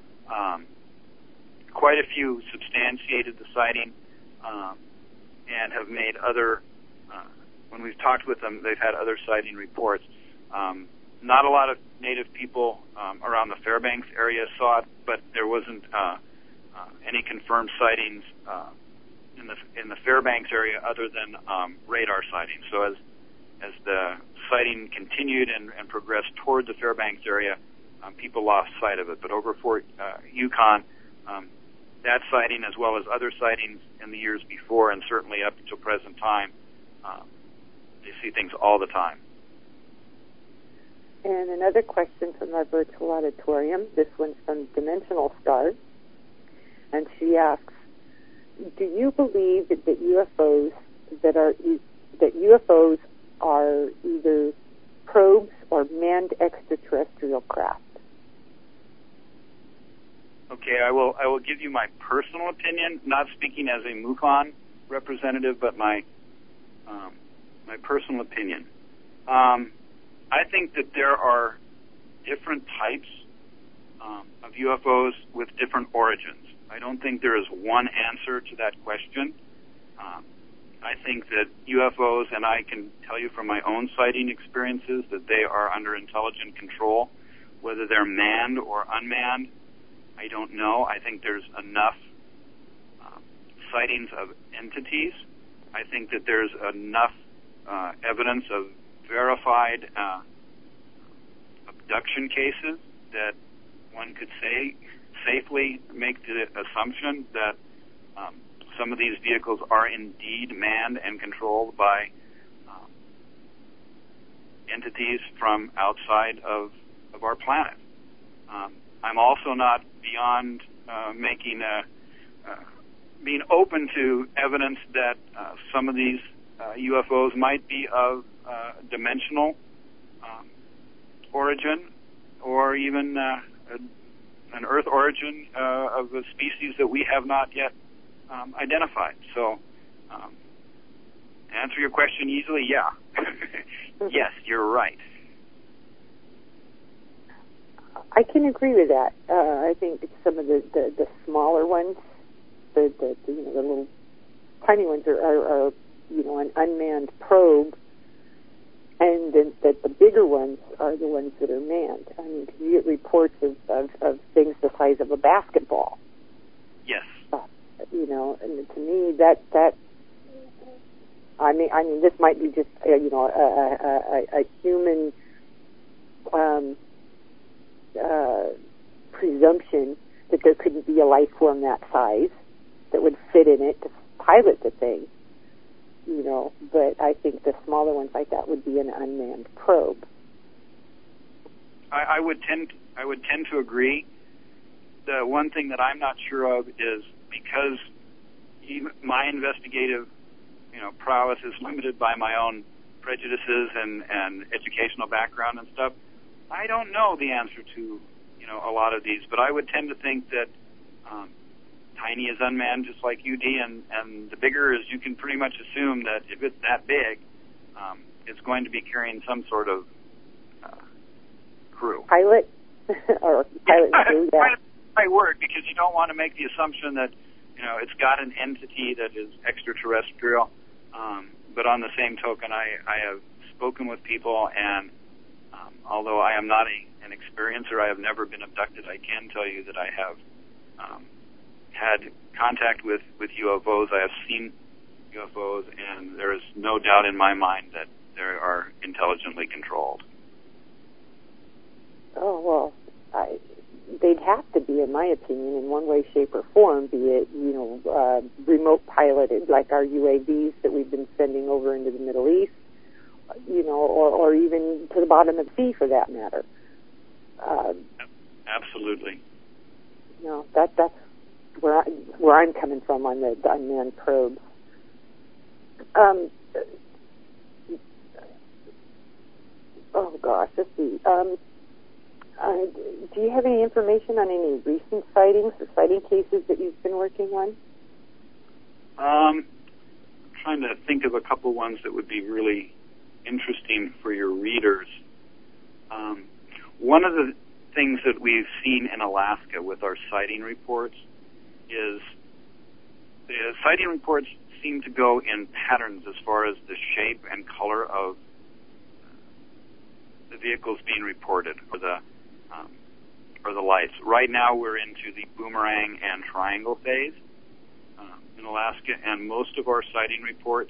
Quite a few substantiated the sighting and have made other, when we've talked with them, they've had other sighting reports. Not a lot of Native people around the Fairbanks area saw it, but there wasn't any confirmed sightings in the Fairbanks area other than radar sightings. So as the sighting continued and progressed toward the Fairbanks area, people lost sight of it. But over Fort Yukon, that sighting, as well as other sightings in the years before and certainly up to present time, they see things all the time. And another question from our virtual auditorium. This one's from Dimensional Stars. And she asks, do you believe that UFOs are either probes or manned extraterrestrial craft? Okay, I will give you my personal opinion, not speaking as a MUFON representative, but my personal opinion. I think that there are different types of UFOs with different origins. I don't think there is one answer to that question. I think that UFOs, and I can tell you from my own sighting experiences, that they are under intelligent control. Whether they're manned or unmanned, I don't know. I think there's enough sightings of entities. I think that there's enough evidence of verified abduction cases that one could safely make the assumption that some of these vehicles are indeed manned and controlled by entities from outside of our planet. I'm also not beyond being open to evidence that some of these UFOs might be of dimensional origin, or even an Earth origin of a species that we have not yet identified. So, to answer your question easily, yeah. Yes, you're right. I can agree with that. I think some of the smaller ones, the little tiny ones are an unmanned probe, and then the bigger ones are the ones that are manned. I mean, you get reports of things the size of a basketball. Yes. And to me that I mean this might be just a human presumption that there couldn't be a life form that size that would fit in it to pilot the thing, you know. But I think the smaller ones like that would be an unmanned probe. I would tend to agree. The one thing that I'm not sure of is because my investigative, prowess is limited by my own prejudices and educational background and stuff. I don't know the answer to, a lot of these, but I would tend to think that tiny is unmanned, just like UD, and the bigger is, you can pretty much assume that if it's that big, it's going to be carrying some sort of crew. Pilot? Or pilot crew, yeah. Right word, because you don't want to make the assumption that, it's got an entity that is extraterrestrial. But on the same token, I have spoken with people, and although I am not an experiencer, I have never been abducted, I can tell you that I have had contact with UFOs. I have seen UFOs, and there is no doubt in my mind that they are intelligently controlled. Oh, well, they'd have to be, in my opinion, in one way, shape, or form, be it, remote piloted, like our UAVs that we've been sending over into the Middle East, or even to the bottom of the sea, for that matter. Absolutely. That's where I'm coming from on the unmanned probes. Oh gosh, let's see. Do you have any information on any recent sightings or sighting cases that you've been working on? I'm trying to think of a couple ones that would be really interesting for your readers. One of the things that we've seen in Alaska with our sighting reports is the sighting reports seem to go in patterns as far as the shape and color of the vehicles being reported, or the lights. Right now we're into the boomerang and triangle phase in Alaska, and most of our sighting reports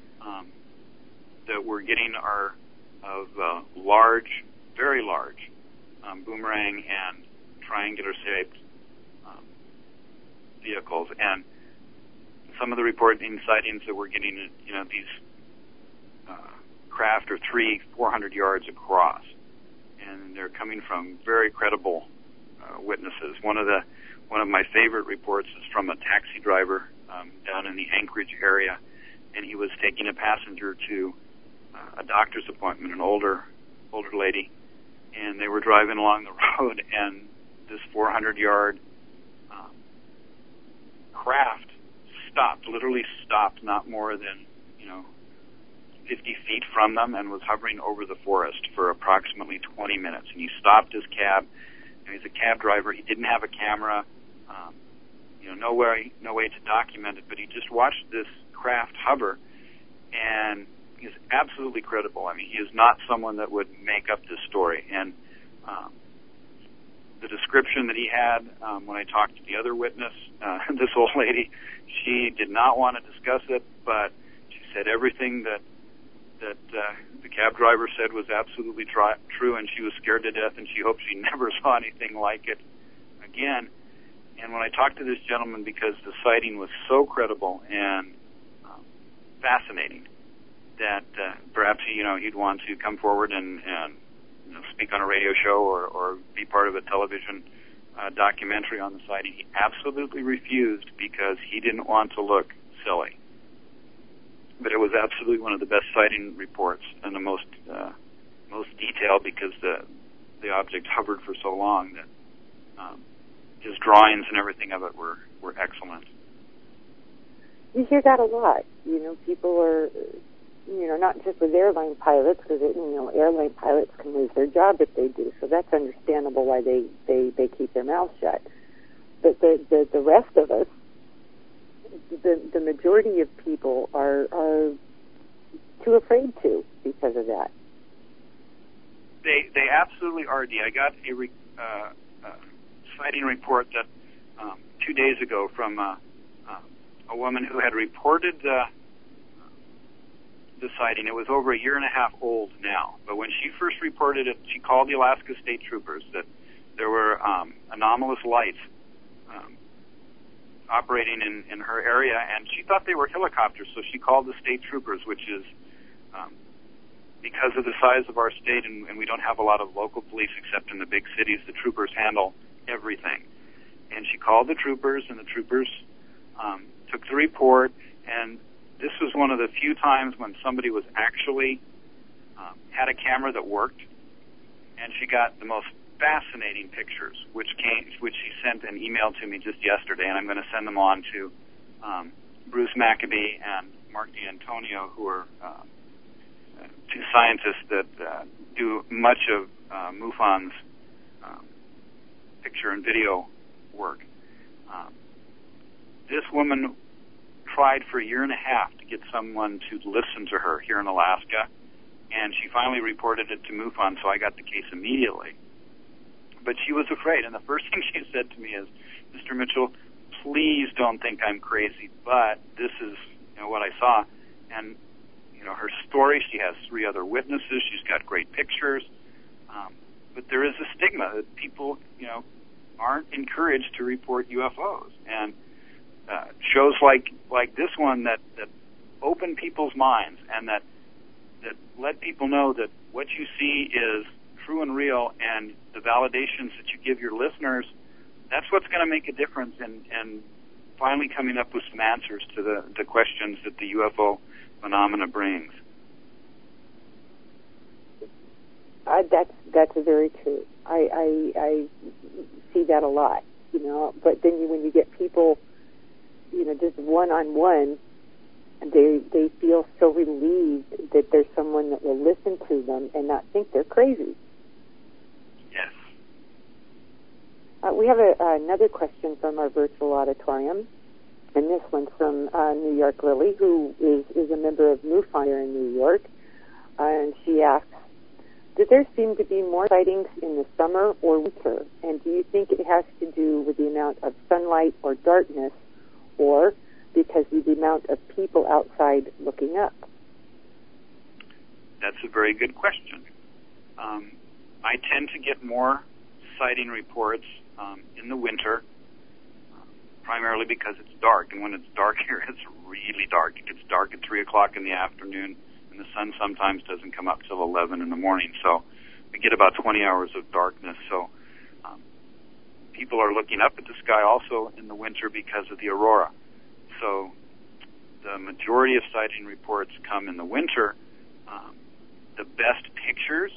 that we're getting are of large, very large boomerang and triangular shaped vehicles. And some of the reporting sightings that we're getting, these craft are 300-400 yards across, and they're coming from very credible witnesses. One of my favorite reports is from a taxi driver down in the Anchorage area, and he was taking a passenger to a doctor's appointment, an older lady, and they were driving along the road, and this 400-yard craft literally stopped not more than 50 feet from them, and was hovering over the forest for approximately 20 minutes. And he stopped his cab. He's a cab driver. He didn't have a camera, no way to document it, but he just watched this craft hover, and he's absolutely credible. I mean, he is not someone that would make up this story. And the description that he had when I talked to the other witness, this old lady, she did not want to discuss it, but she said everything that the cab driver said was absolutely true, and she was scared to death, and she hoped she never saw anything like it again. And when I talked to this gentleman, because the sighting was so credible and fascinating, that perhaps he'd want to come forward and speak on a radio show or be part of a television documentary on the sighting, he absolutely refused because he didn't want to look silly. But it was absolutely one of the best sighting reports and the most detailed, because the object hovered for so long that his drawings and everything of it were excellent. You hear that a lot. People are, not just with airline pilots, because airline pilots can lose their job if they do. So that's understandable why they keep their mouths shut. But the rest of us, the majority of people are too afraid to, because of that. They absolutely are, Dee. I got a sighting report that 2 days ago from a woman who had reported the sighting. It was over 1.5 years old now, but when she first reported it, she called the Alaska State Troopers that there were anomalous lights operating in her area, and she thought they were helicopters, so she called the state troopers, which is because of the size of our state, and we don't have a lot of local police except in the big cities, the troopers handle everything. And she called the troopers, and the troopers took the report, and this was one of the few times when somebody was actually had a camera that worked, and she got the most fascinating pictures, which she sent an email to me just yesterday, and I'm going to send them on to Bruce Maccabee and Mark D'Antonio, who are two scientists that do much of MUFON's picture and video work. This woman tried for a year and a half to get someone to listen to her here in Alaska, and she finally reported it to MUFON, so I got the case immediately. But she was afraid, and the first thing she said to me is, Mr. Mitchell, please don't think I'm crazy, but this is what I saw. And her story, she has 3 other witnesses, she's got great pictures, but there is a stigma that people, aren't encouraged to report UFOs. And shows like this one that open people's minds and that let people know that what you see is true and real, and the validations that you give your listeners, that's what's going to make a difference in finally coming up with some answers to the questions that the UFO phenomena brings. That's very true. I see that a lot, but then when you get people, just one-on-one, they feel so relieved that there's someone that will listen to them and not think they're crazy. Yes. We have another question from our virtual auditorium, and this one's from New York Lily, who is a member of MUFON here in New York, and she asks, do there seem to be more sightings in the summer or winter, and do you think it has to do with the amount of sunlight or darkness, or because of the amount of people outside looking up? That's a very good question. I tend to get more sighting reports in the winter, primarily because it's dark. And when it's dark here, it's really dark. It gets dark at 3 o'clock in the afternoon, and the sun sometimes doesn't come up till 11 in the morning. So we get about 20 hours of darkness. So people are looking up at the sky also in the winter because of the aurora. So the majority of sighting reports come in the winter. The best pictures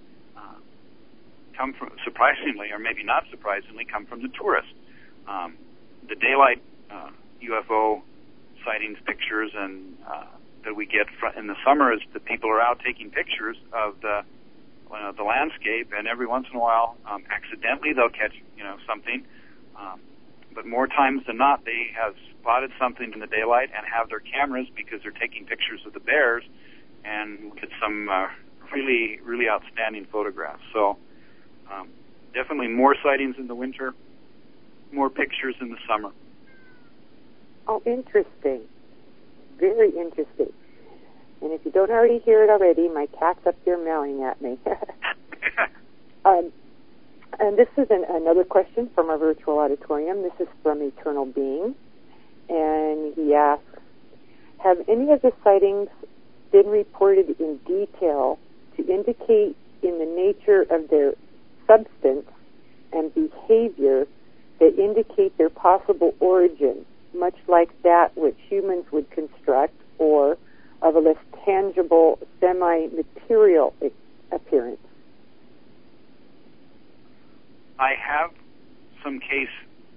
come from, surprisingly, or maybe not surprisingly, come from the tourists. The daylight UFO sightings pictures and that we get in the summer is that people are out taking pictures of the landscape, and every once in a while, accidentally they'll catch something. But more times than not, they have spotted something in the daylight and have their cameras because they're taking pictures of the bears and get some really, really outstanding photographs. So definitely more sightings in the winter, more pictures in the summer. Oh, interesting. Very interesting. And if you don't already hear it already, my cat's up here meowing at me. And this is another question from our virtual auditorium. This is from Eternal Being. And he asks, have any of the sightings been reported in detail to indicate in the nature of their substance and behavior that indicate their possible origin, much like that which humans would construct, or of a less tangible, semi-material appearance? I have some case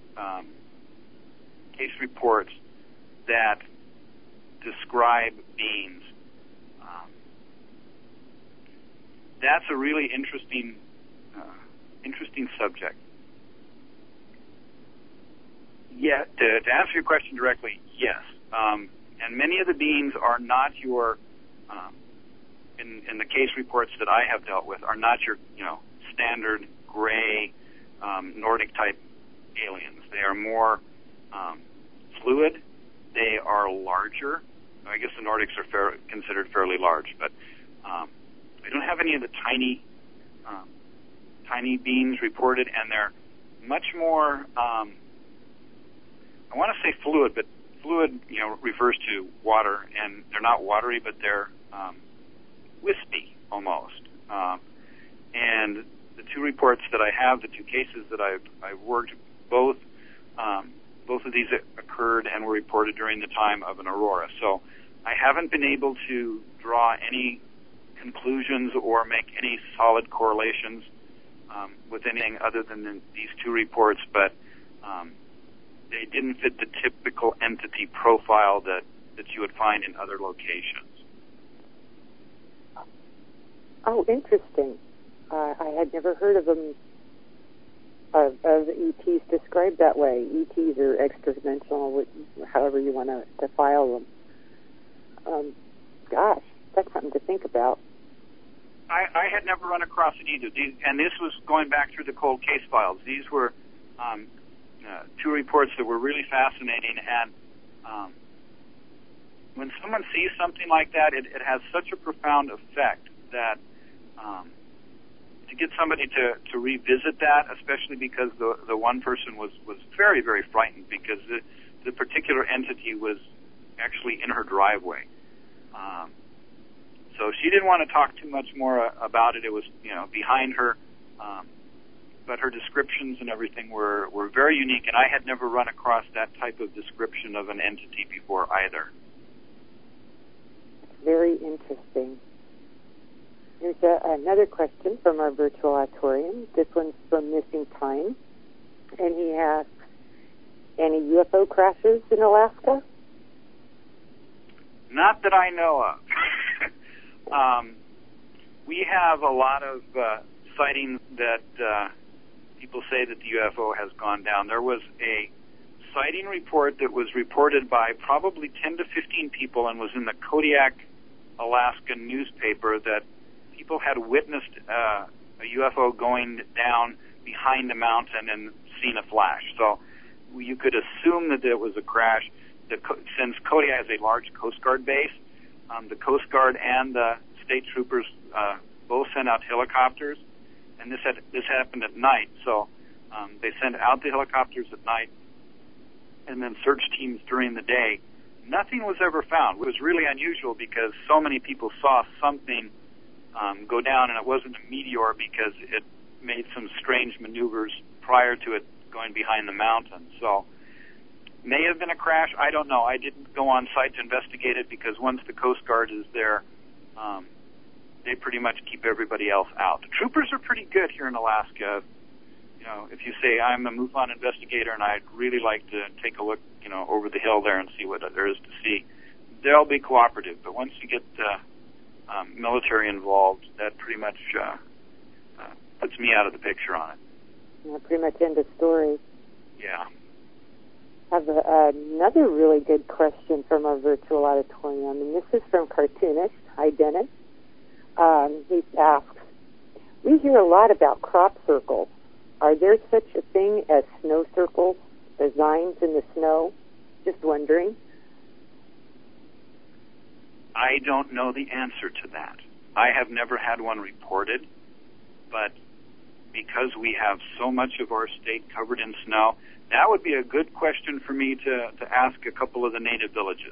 reports that describe beings. That's a really interesting subject. Yeah, to answer your question directly, yes. And many of the beings are not your, in the case reports that I have dealt with, are not your, standard gray Nordic type aliens. They are more fluid. They are larger. I guess the Nordics are considered fairly large, but they don't have any of the tiny tiny beings reported, and they're much more, I want to say fluid, but fluid, refers to water, and they're not watery, but they're wispy almost. And the two reports that I have, the two cases that I've worked, both of these occurred and were reported during the time of an aurora. So I haven't been able to draw any conclusions or make any solid correlations with anything other than these two reports, but they didn't fit the typical entity profile that you would find in other locations. Oh, interesting. I had never heard of them, of ETs described that way. ETs are extra-dimensional, however you want to file them. Gosh, that's something to think about. I had never run across it either. And this was going back through the cold case files. These were two reports that were really fascinating. And when someone sees something like that, it has such a profound effect that to get somebody to revisit that, especially because the one person was very, very frightened because the particular entity was actually in her driveway. So she didn't want to talk too much more about it. It was, behind her. But her descriptions and everything were very unique, and I had never run across that type of description of an entity before either. Very interesting. There's another question from our virtual auditorium. This one's from Missing Time, and he asks, any UFO crashes in Alaska? Not that I know of. We have a lot of sightings that people say that the UFO has gone down. There was a sighting report that was reported by probably 10 to 15 people and was in the Kodiak, Alaska newspaper that people had witnessed a UFO going down behind the mountain and seen a flash. So you could assume that it was a crash. Since Kodiak is a large Coast Guard base, the Coast Guard and the state troopers both sent out helicopters, and this happened at night. So they sent out the helicopters at night, and then search teams during the day. Nothing was ever found. It was really unusual because so many people saw something go down, and it wasn't a meteor because it made some strange maneuvers prior to it going behind the mountain. So may have been a crash. I don't know. I didn't go on site to investigate it because once the Coast Guard is there, they pretty much keep everybody else out. The troopers are pretty good here in Alaska. If you say, I'm a MUFON investigator and I'd really like to take a look, over the hill there and see what there is to see, they'll be cooperative. But once you get military involved, that pretty much puts me out of the picture on it. Yeah, pretty much end of story. Yeah. I have another really good question from our virtual auditorium, and this is from Cartoonist. Hi, Dennis. He asks, we hear a lot about crop circles. Are there such a thing as snow circles, designs in the snow? Just wondering. I don't know the answer to that. I have never had one reported, but because we have so much of our state covered in snow, that would be a good question for me to ask a couple of the native villages.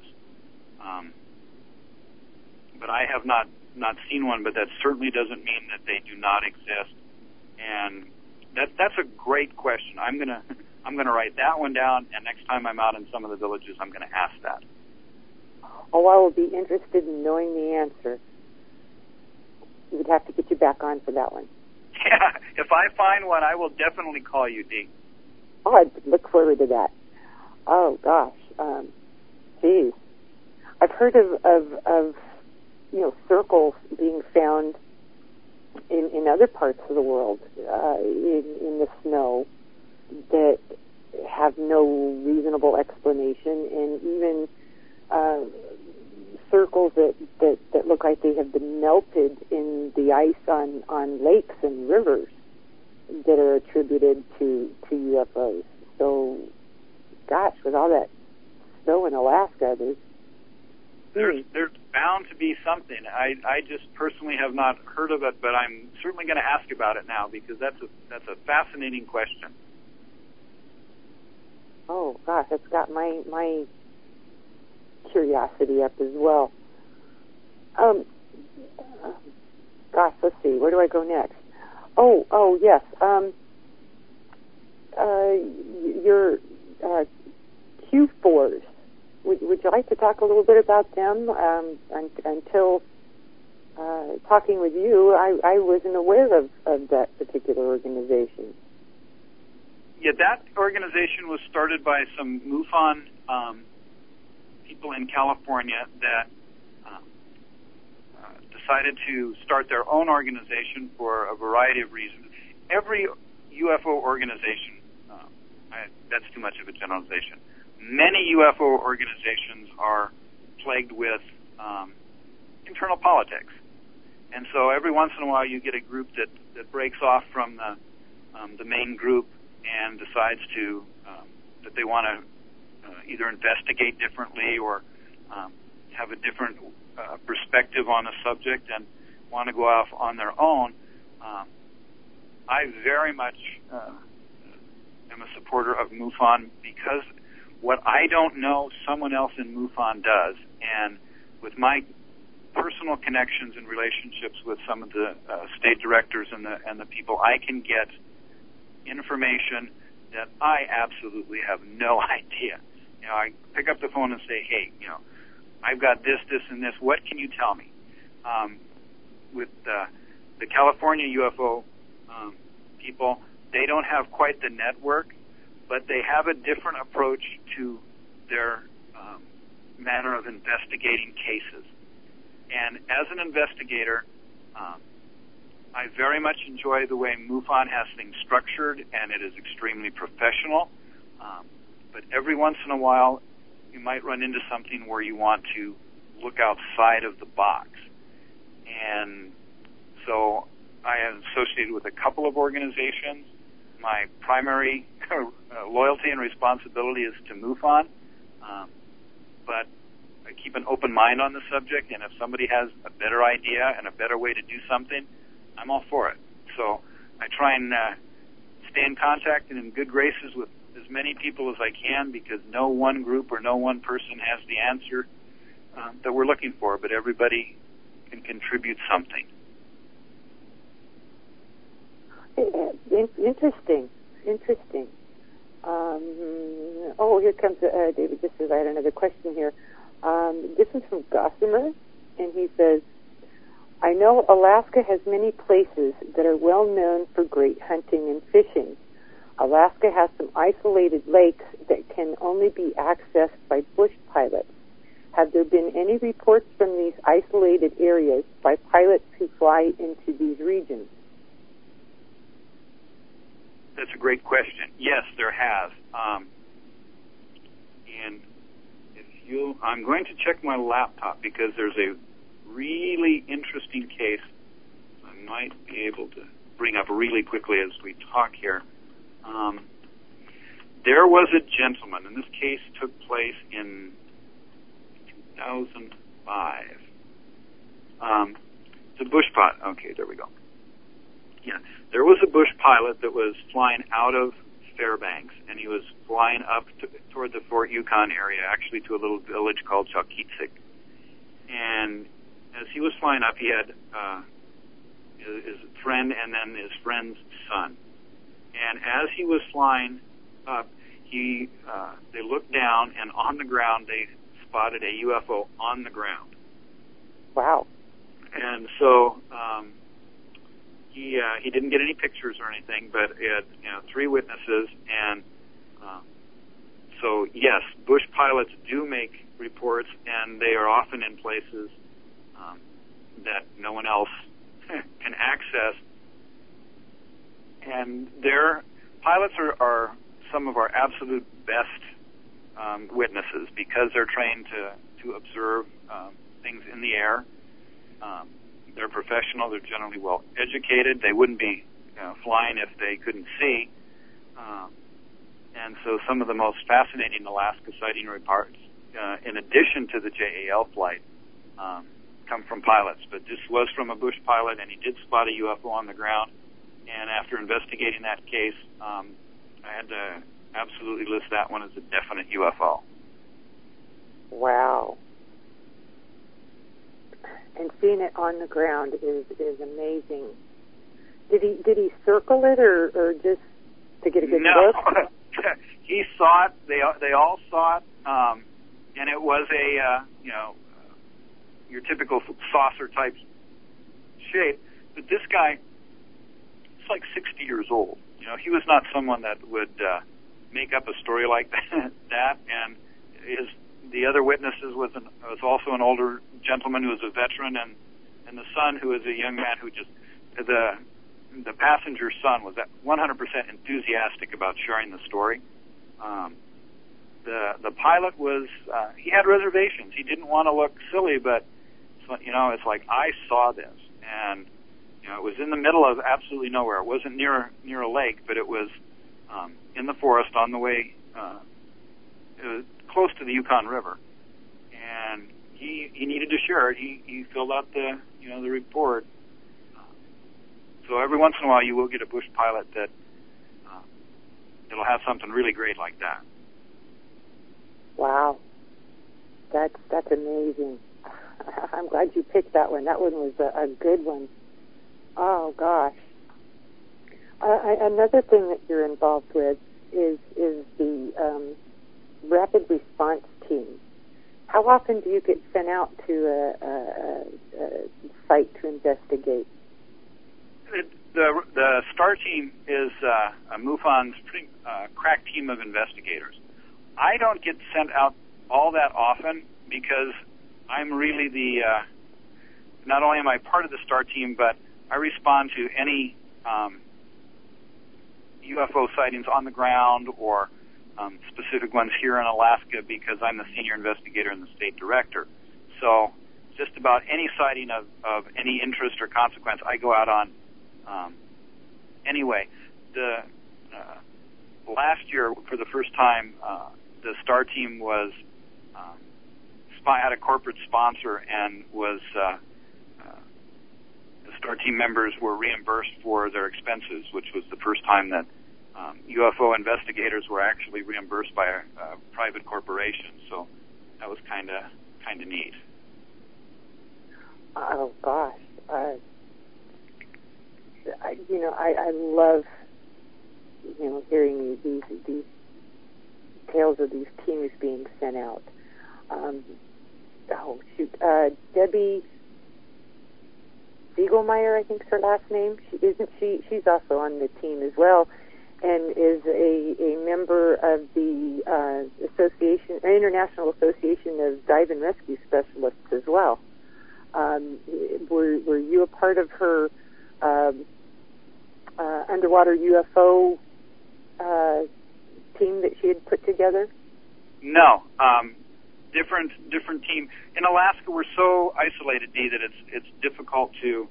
But I have not seen one, but that certainly doesn't mean that they do not exist. And that's a great question. I'm gonna write that one down, and next time I'm out in some of the villages, I'm gonna ask that. Oh, I will be interested in knowing the answer. We would have to get you back on for that one. Yeah, if I find one, I will definitely call you, Dee. Oh, I look forward to that. Oh gosh, geez, I've heard of circles being found in other parts of the world in the snow that have no reasonable explanation, and even circles that look like they have been melted in the ice on lakes and rivers that are attributed to UFOs. So, gosh, with all that snow in Alaska, there's there's bound to be something. I just personally have not heard of it, but I'm certainly going to ask about it now because that's a fascinating question. Oh gosh, that's got my curiosity up as well. Gosh, let's see. Where do I go next? Oh yes. Your Q4s. Would you like to talk a little bit about them? Until talking with you, I wasn't aware of that particular organization. Yeah, that organization was started by some MUFON people in California that decided to start their own organization for a variety of reasons. Every UFO organization, that's too much of a generalization. Many UFO organizations are plagued with internal politics. And so every once in a while you get a group that breaks off from the main group and decides to that they want to either investigate differently or have a different perspective on a subject and want to go off on their own. I very much am a supporter of MUFON because what I don't know, someone else in MUFON does. And with my personal connections and relationships with some of the state directors and the people, I can get information that I absolutely have no idea. You know, I pick up the phone and say, hey, you know, I've got this, and this. What can you tell me? With the California UFO people, they don't have quite the network, but they have a different approach to their manner of investigating cases. And as an investigator, I very much enjoy the way MUFON has things structured, and it is extremely professional. But every once in a while, you might run into something where you want to look outside of the box. And so I am associated with a couple of organizations. My primary loyalty and responsibility is to MUFON, but I keep an open mind on the subject, and if somebody has a better idea and a better way to do something, I'm all for it. So I try and stay in contact and in good graces with as many people as I can, because no one group or no one person has the answer that we're looking for, but everybody can contribute something. Interesting. Here comes David. Just as I had another question here. This is from Gossamer, and he says, I know Alaska has many places that are well known for great hunting and fishing. Alaska has some isolated lakes that can only be accessed by bush pilots. Have there been any reports from these isolated areas by pilots who fly into these regions? That's a great question. Yes, there has. And I'm going to check my laptop because there's a really interesting case I might be able to bring up really quickly as we talk here. There was a gentleman, and this case took place in 2005. It's a bush pilot. Okay, there we go. Yeah, there was a bush pilot that was flying out of Fairbanks, and he was flying up toward the Fort Yukon area, actually to a little village called Chalkitsik. And as he was flying up, he had his friend and then his friend's son. And as he was flying up, they looked down, and on the ground they spotted a UFO on the ground. Wow. And so he didn't get any pictures or anything, but he had 3 witnesses, and so yes, bush pilots do make reports, and they are often in places that no one else can access. And their pilots are some of our absolute best witnesses because they're trained to observe things in the air. They're professional. They're generally well educated. They wouldn't be flying if they couldn't see. And so some of the most fascinating Alaska sighting reports in addition to the JAL flight, come from pilots. But this was from a Bush pilot, and he did spot a UFO on the ground. And after investigating that case, I had to absolutely list that one as a definite UFO. Wow. And seeing it on the ground is amazing. Did he circle it or just to get a good look? No, he saw it. They all saw it, and it was a your typical saucer type shape. But this guy, it's like 60 years old. You know, he was not someone that would make up a story like that. And the other witnesses was also an older gentleman who was a veteran, and the son, who was a young man who just the passenger's son was 100% enthusiastic about sharing the story. The pilot was he had reservations. He didn't want to look silly, but it's like, I saw this, and it was in the middle of absolutely nowhere. It wasn't near a lake, but it was in the forest on the way. It was close to the Yukon River, and he needed to share it. He filled out the report. So every once in a while, you will get a Bush pilot that it'll have something really great like that. Wow, that's amazing. I'm glad you picked that one. That one was a good one. Oh gosh. Another thing that you're involved with is the rapid response team. How often do you get sent out to a site to investigate? The STAR team is MUFON's pretty crack team of investigators. I don't get sent out all that often because I'm really not only am I part of the STAR team, but I respond to any UFO sightings on the ground or specific ones here in Alaska because I'm the senior investigator and the state director. So just about any sighting of any interest or consequence, I go out on. Anyway, the last year, for the first time, the STAR team was had a corporate sponsor and was the STAR team members were reimbursed for their expenses, which was the first time that UFO investigators were actually reimbursed by a private corporation. So that was kind of neat. Oh gosh. I love, hearing these tales of these teams being sent out. Debbie Ziegelmeyer, I think is her last name. She's also on the team as well, and is a member of the International Association of Dive and Rescue Specialists as well. Were you a part of her underwater UFO team that she had put together? No, different team. In Alaska, we're so isolated, Dee, that it's difficult to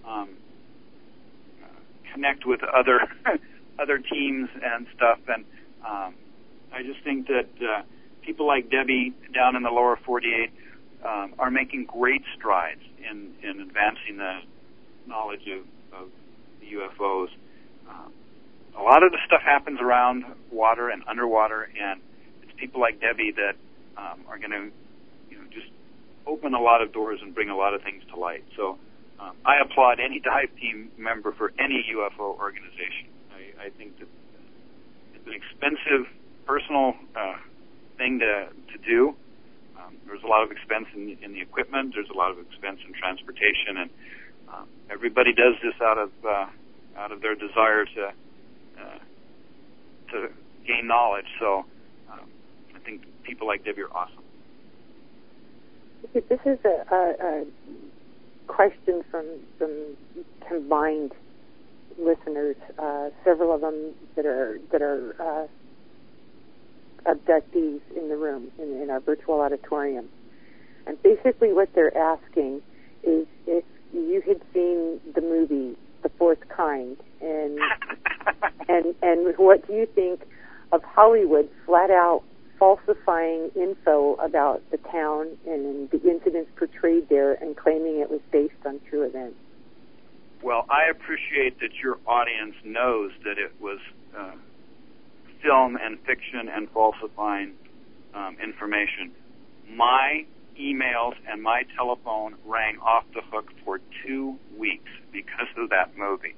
connect with other teams and stuff. And I just think that people like Debbie down in the lower 48 are making great strides in advancing the knowledge of the UFOs. A lot of the stuff happens around water and underwater, and it's people like Debbie that are going to, just open a lot of doors and bring a lot of things to light. So I applaud any dive team member for any UFO organization. I think that it's an expensive personal thing to do. There's a lot of expense in the equipment. There's a lot of expense in transportation, and everybody does this out of their desire to gain knowledge. So I think people like Debbie are awesome. This is a question from some combined listeners, several of them that are abductees in the room in our virtual auditorium. And basically what they're asking is if you had seen the movie The Fourth Kind, and what do you think of Hollywood flat out falsifying info about the town and the incidents portrayed there and claiming it was based on true events. Well, I appreciate that your audience knows that it was film and fiction and falsifying information. My emails and my telephone rang off the hook for 2 weeks because of that movie.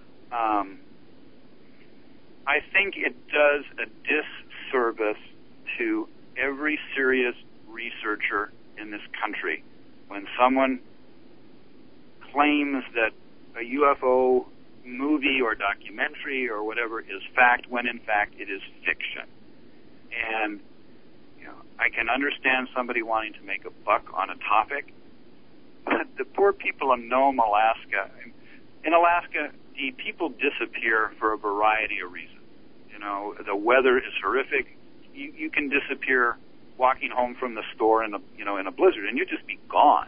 I think it does a disservice to every serious researcher in this country when someone claims that a UFO movie or documentary or whatever is fact when in fact it is fiction. And I can understand somebody wanting to make a buck on a topic, but the poor people of Nome, Alaska. In Alaska, the people disappear for a variety of reasons. The weather is horrific. You can disappear walking home from the store in a blizzard, and you'd just be gone.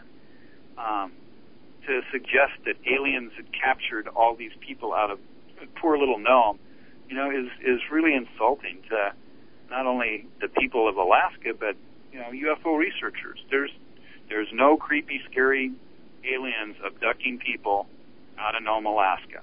To suggest that aliens had captured all these people out of poor little Nome, is really insulting to not only the people of Alaska, but UFO researchers. There's no creepy, scary aliens abducting people out of Nome, Alaska.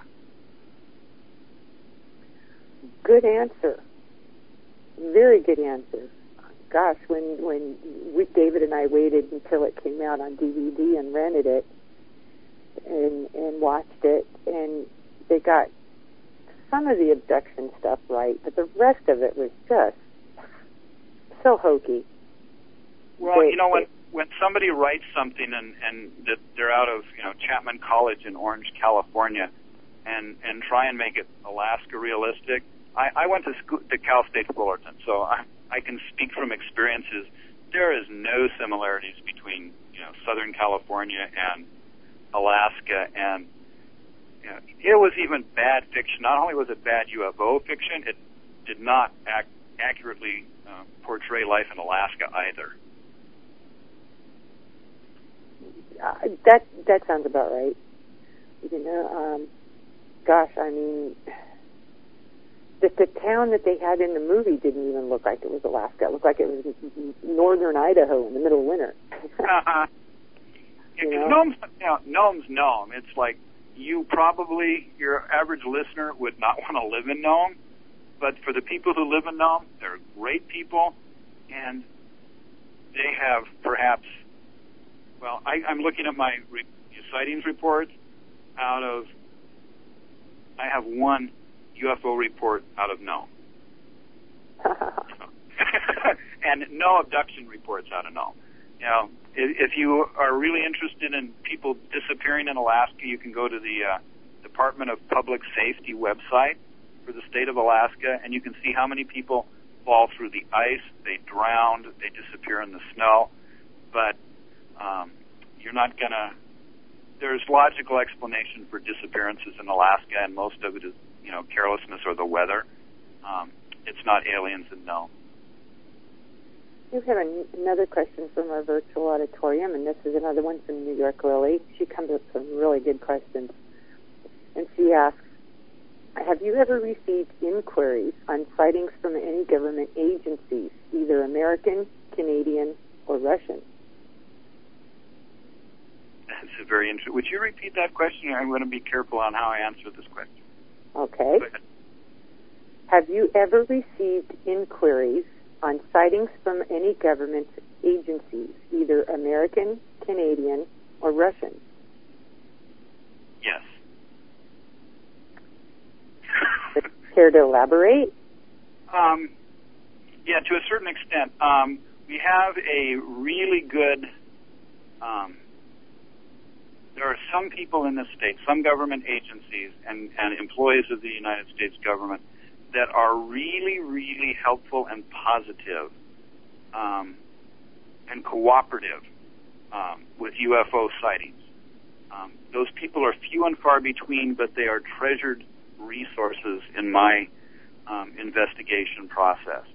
Good answer. Very good answer. Gosh, when David and I waited until it came out on DVD and rented it and watched it, and they got some of the abduction stuff right, but the rest of it was just so hokey. Well, when somebody writes something and that they're out of Chapman College in Orange, California, and try and make it Alaska realistic. I went to Cal State Fullerton, so I can speak from experiences. There is no similarities between Southern California and Alaska, and it was even bad fiction. Not only was it bad UFO fiction, it did not accurately portray life in Alaska either. That sounds about right. Gosh, I mean, the town that they had in the movie didn't even look like it was Alaska. It looked like it was northern Idaho in the middle of winter. Nome's Nome. It's like your average listener would not want to live in Nome, but for the people who live in Nome, they're great people, and they have perhaps, I'm looking at my sightings reports. I have one UFO report out of Nome. And no abduction reports out of Nome. If you are really interested in people disappearing in Alaska, you can go to the Department of Public Safety website for the state of Alaska, and you can see how many people fall through the ice, they drown, they disappear in the snow. But you're not going to... There's logical explanation for disappearances in Alaska, and most of it is, carelessness or the weather. It's not aliens in Nome. We have another question from our virtual auditorium, and this is another one from New York Lily. She comes with some really good questions. And she asks, have you ever received inquiries on sightings from any government agencies, either American, Canadian, or Russian? That's a very interesting. Would you repeat that question? I'm going to be careful on how I answer this question. Okay. Have you ever received inquiries on sightings from any government agencies, either American, Canadian, or Russian? Yes. Care to elaborate? Yeah, to a certain extent. We have a really good... there are some people in the state, some government agencies and employees of the United States government that are really, really helpful and positive and cooperative with UFO sightings. Those people are few and far between, but they are treasured resources in my investigation process.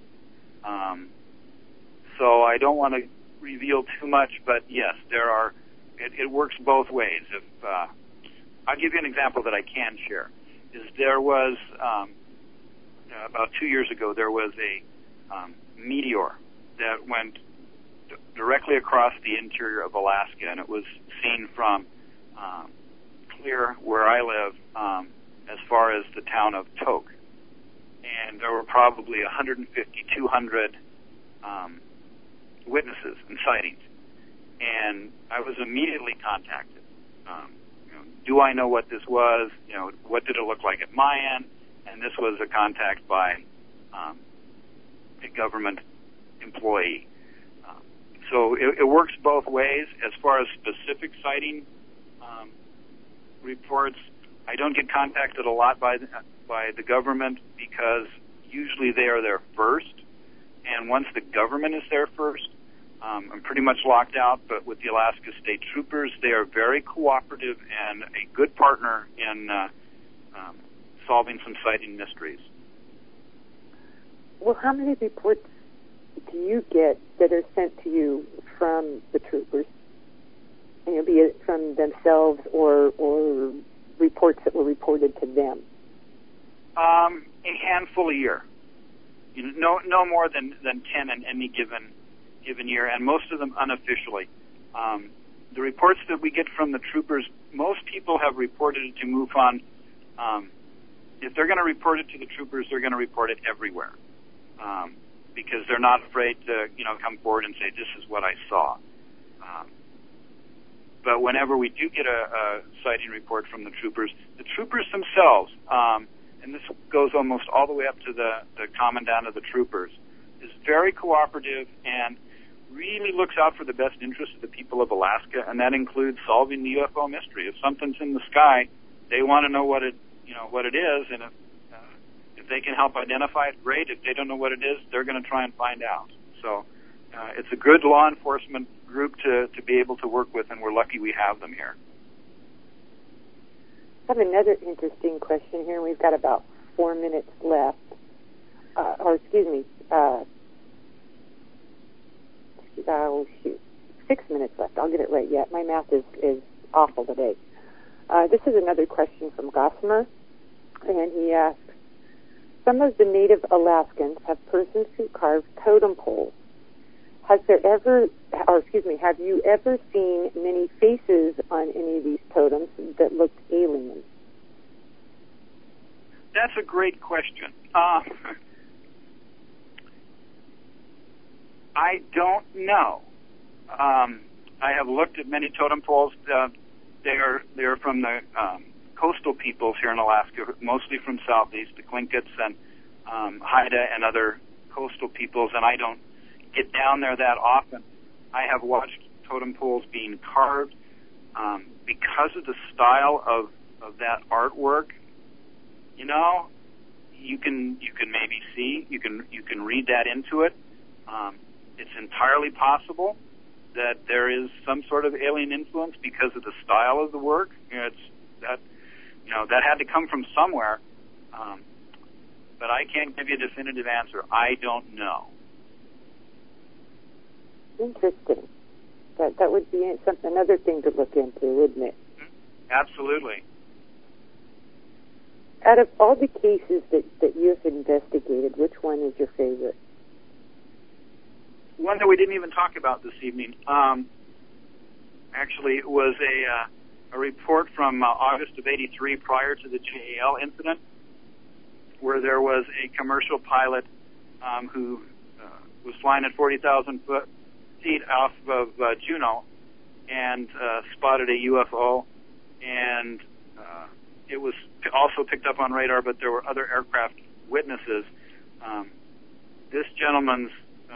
So I don't want to reveal too much, but yes, there are. It works both ways. If I'll give you an example that I can share, is there was about 2 years ago there was a meteor that went directly across the interior of Alaska, and it was seen from clear where I live as far as the town of Tok. And there were probably 150, 200 witnesses and sightings. And I was immediately contacted. Do I know what this was? What did it look like at my end? And this was a contact by a government employee. So it works both ways. As far as specific sighting reports, I don't get contacted a lot by the government because usually they are there first. And once the government is there first, I'm pretty much locked out. But with the Alaska State Troopers, they are very cooperative and a good partner in solving some sighting mysteries. Well, how many reports do you get that are sent to you from the troopers? Be it from themselves or reports that were reported to them? A handful a year. No more than 10 in any given year, and most of them unofficially. The reports that we get from the troopers, most people have reported it to MUFON. If they're going to report it to the troopers, they're going to report it everywhere, because they're not afraid to, come forward and say, "This is what I saw." But whenever we do get a sighting report from the troopers themselves, and this goes almost all the way up to the commandant of the troopers, is very cooperative and really looks out for the best interest of the people of Alaska, and that includes solving the UFO mystery. If something's in the sky, they want to know what it is, and if they can help identify it, great. If they don't know what it is, they're going to try and find out. So it's a good law enforcement group to be able to work with, and we're lucky we have them here. I have another interesting question here. We've got about 4 minutes left. 6 minutes left. I'll get it right yet. My math is awful today. This is another question from Gossamer, and he asks, some of the native Alaskans have persons who carve totem poles. Have you ever seen many faces on any of these totems that looked alien? That's a great question. I don't know. I have looked at many totem poles. They are from the coastal peoples here in Alaska, mostly from southeast, the Tlinkits and Haida and other coastal peoples, and I don't get down there that often. I have watched totem poles being carved because of the style of that artwork. You can maybe see, you can read that into it. It's entirely possible that there is some sort of alien influence because of the style of the work. That had to come from somewhere. But I can't give you a definitive answer. I don't know. Interesting. That would be another thing to look into, wouldn't it? Absolutely. Out of all the cases that you've investigated, which one is your favorite? One that we didn't even talk about this evening. Actually, it was a report from August of '83, prior to the JAL incident, where there was a commercial pilot who was flying at 40,000 feet off of Juneau and spotted a UFO, and it was also picked up on radar, but there were other aircraft witnesses. This gentleman's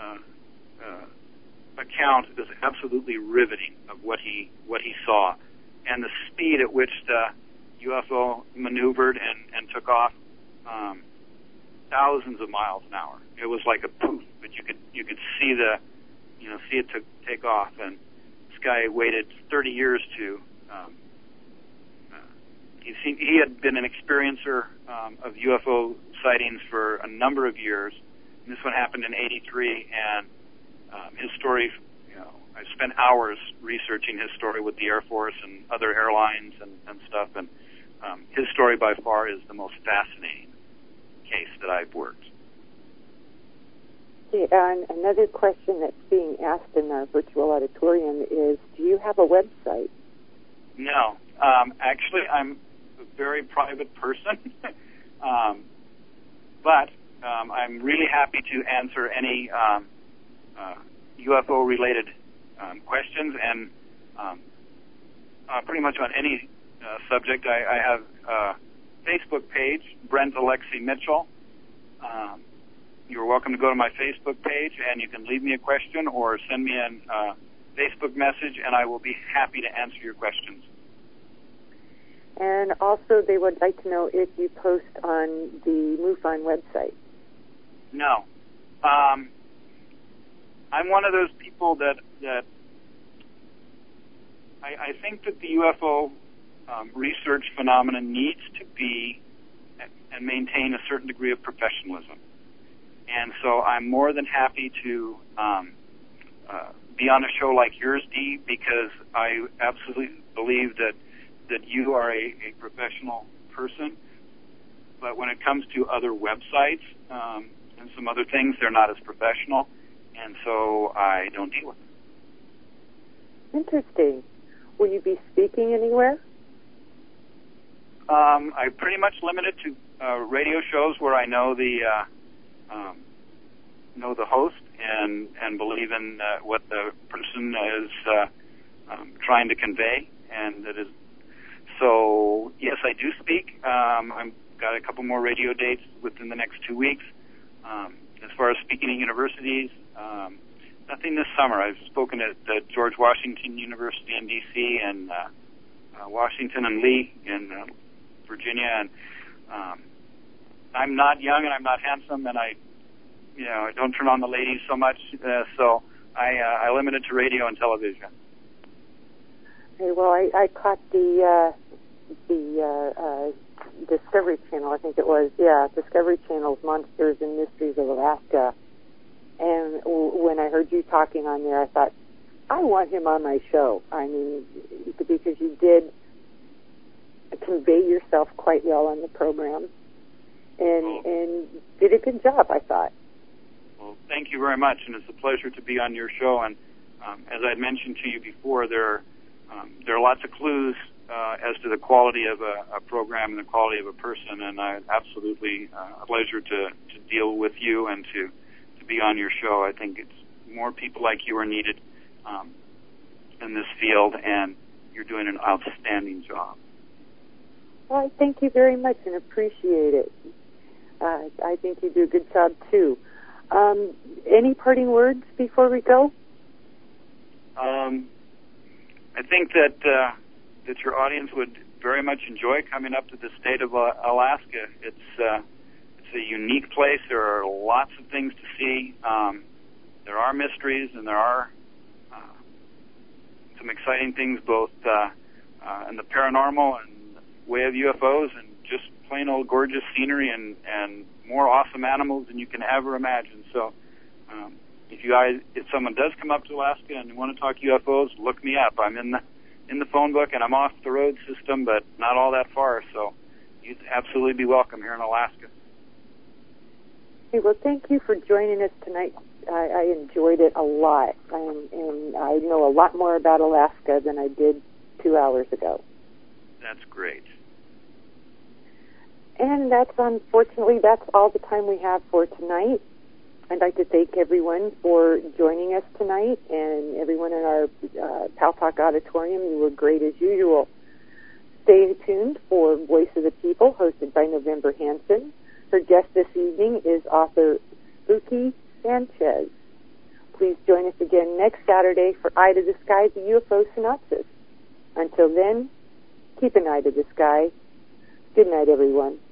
account is absolutely riveting of what he saw, and the speed at which the UFO maneuvered and took off, thousands of miles an hour. It was like a poof, but you could see it take off. And this guy waited 30 years to. He had been an experiencer of UFO sightings for a number of years. And this one happened in '83, and his story, I spent hours researching his story with the Air Force and other airlines and stuff, and his story by far is the most fascinating case that I've worked. Okay, and another question that's being asked in our virtual auditorium is, do you have a website? No. Actually, I'm a very private person, but I'm really happy to answer any UFO-related questions, and pretty much on any subject. I have a Facebook page, Brent Alexi Mitchell. You're welcome to go to my Facebook page, and you can leave me a question or send me a Facebook message, and I will be happy to answer your questions. And also, they would like to know if you post on the MUFON website. No. I'm one of those people that I think that the UFO research phenomenon needs to be and maintain a certain degree of professionalism. And so I'm more than happy to be on a show like yours, Dee, because I absolutely believe that you are a professional person. But when it comes to other websites and some other things, they're not as professional, and so I don't deal with them. Interesting. Will you be speaking anywhere? I pretty much limit it to radio shows where I know the host and believe in what the person is trying to convey, and that is. So yes, I do speak. I've got a couple more radio dates within the next 2 weeks. As far as speaking at universities, nothing this summer. I've spoken at George Washington University in D.C. and Washington and Lee in Virginia. And I'm not young and I'm not handsome, and I don't turn on the ladies so much. So I limit it to radio and television. Okay, well, I caught the Discovery Channel, I think it was. Yeah, Discovery Channel's Monsters and Mysteries of Alaska. And when I heard you talking on there, I thought, I want him on my show. I mean, because you did convey yourself quite well on the program and did a good job, I thought. Well, thank you very much, and it's a pleasure to be on your show. And as I had mentioned to you before, there are lots of clues as to the quality of a program and the quality of a person, and absolutely a pleasure to deal with you and to be on your show. I think it's more people like you are needed in this field, and you're doing an outstanding job. Well, I thank you very much and appreciate it. I think you do a good job, too. Any parting words before we go? I think that your audience would very much enjoy coming up to the state of Alaska. It's a unique place. There are lots of things to see. There are mysteries, and there are some exciting things, both in the paranormal and way of UFOs, and just plain old gorgeous scenery and more awesome animals than you can ever imagine. So if someone does come up to Alaska and you want to talk UFOs, look me up. I'm in the phone book, and I'm off the road system, but not all that far, so you'd absolutely be welcome here in Alaska. Hey, well, thank you for joining us tonight. I enjoyed it a lot, and I know a lot more about Alaska than I did 2 hours ago. That's great. And unfortunately, that's all the time we have for tonight. I'd like to thank everyone for joining us tonight, and everyone in our Pal Talk Auditorium. You were great as usual. Stay tuned for Voice of the People, hosted by November Hansen. Her guest this evening is author Spooky Sanchez. Please join us again next Saturday for Eye to the Sky, the UFO Synopsis. Until then, keep an eye to the sky. Good night, everyone.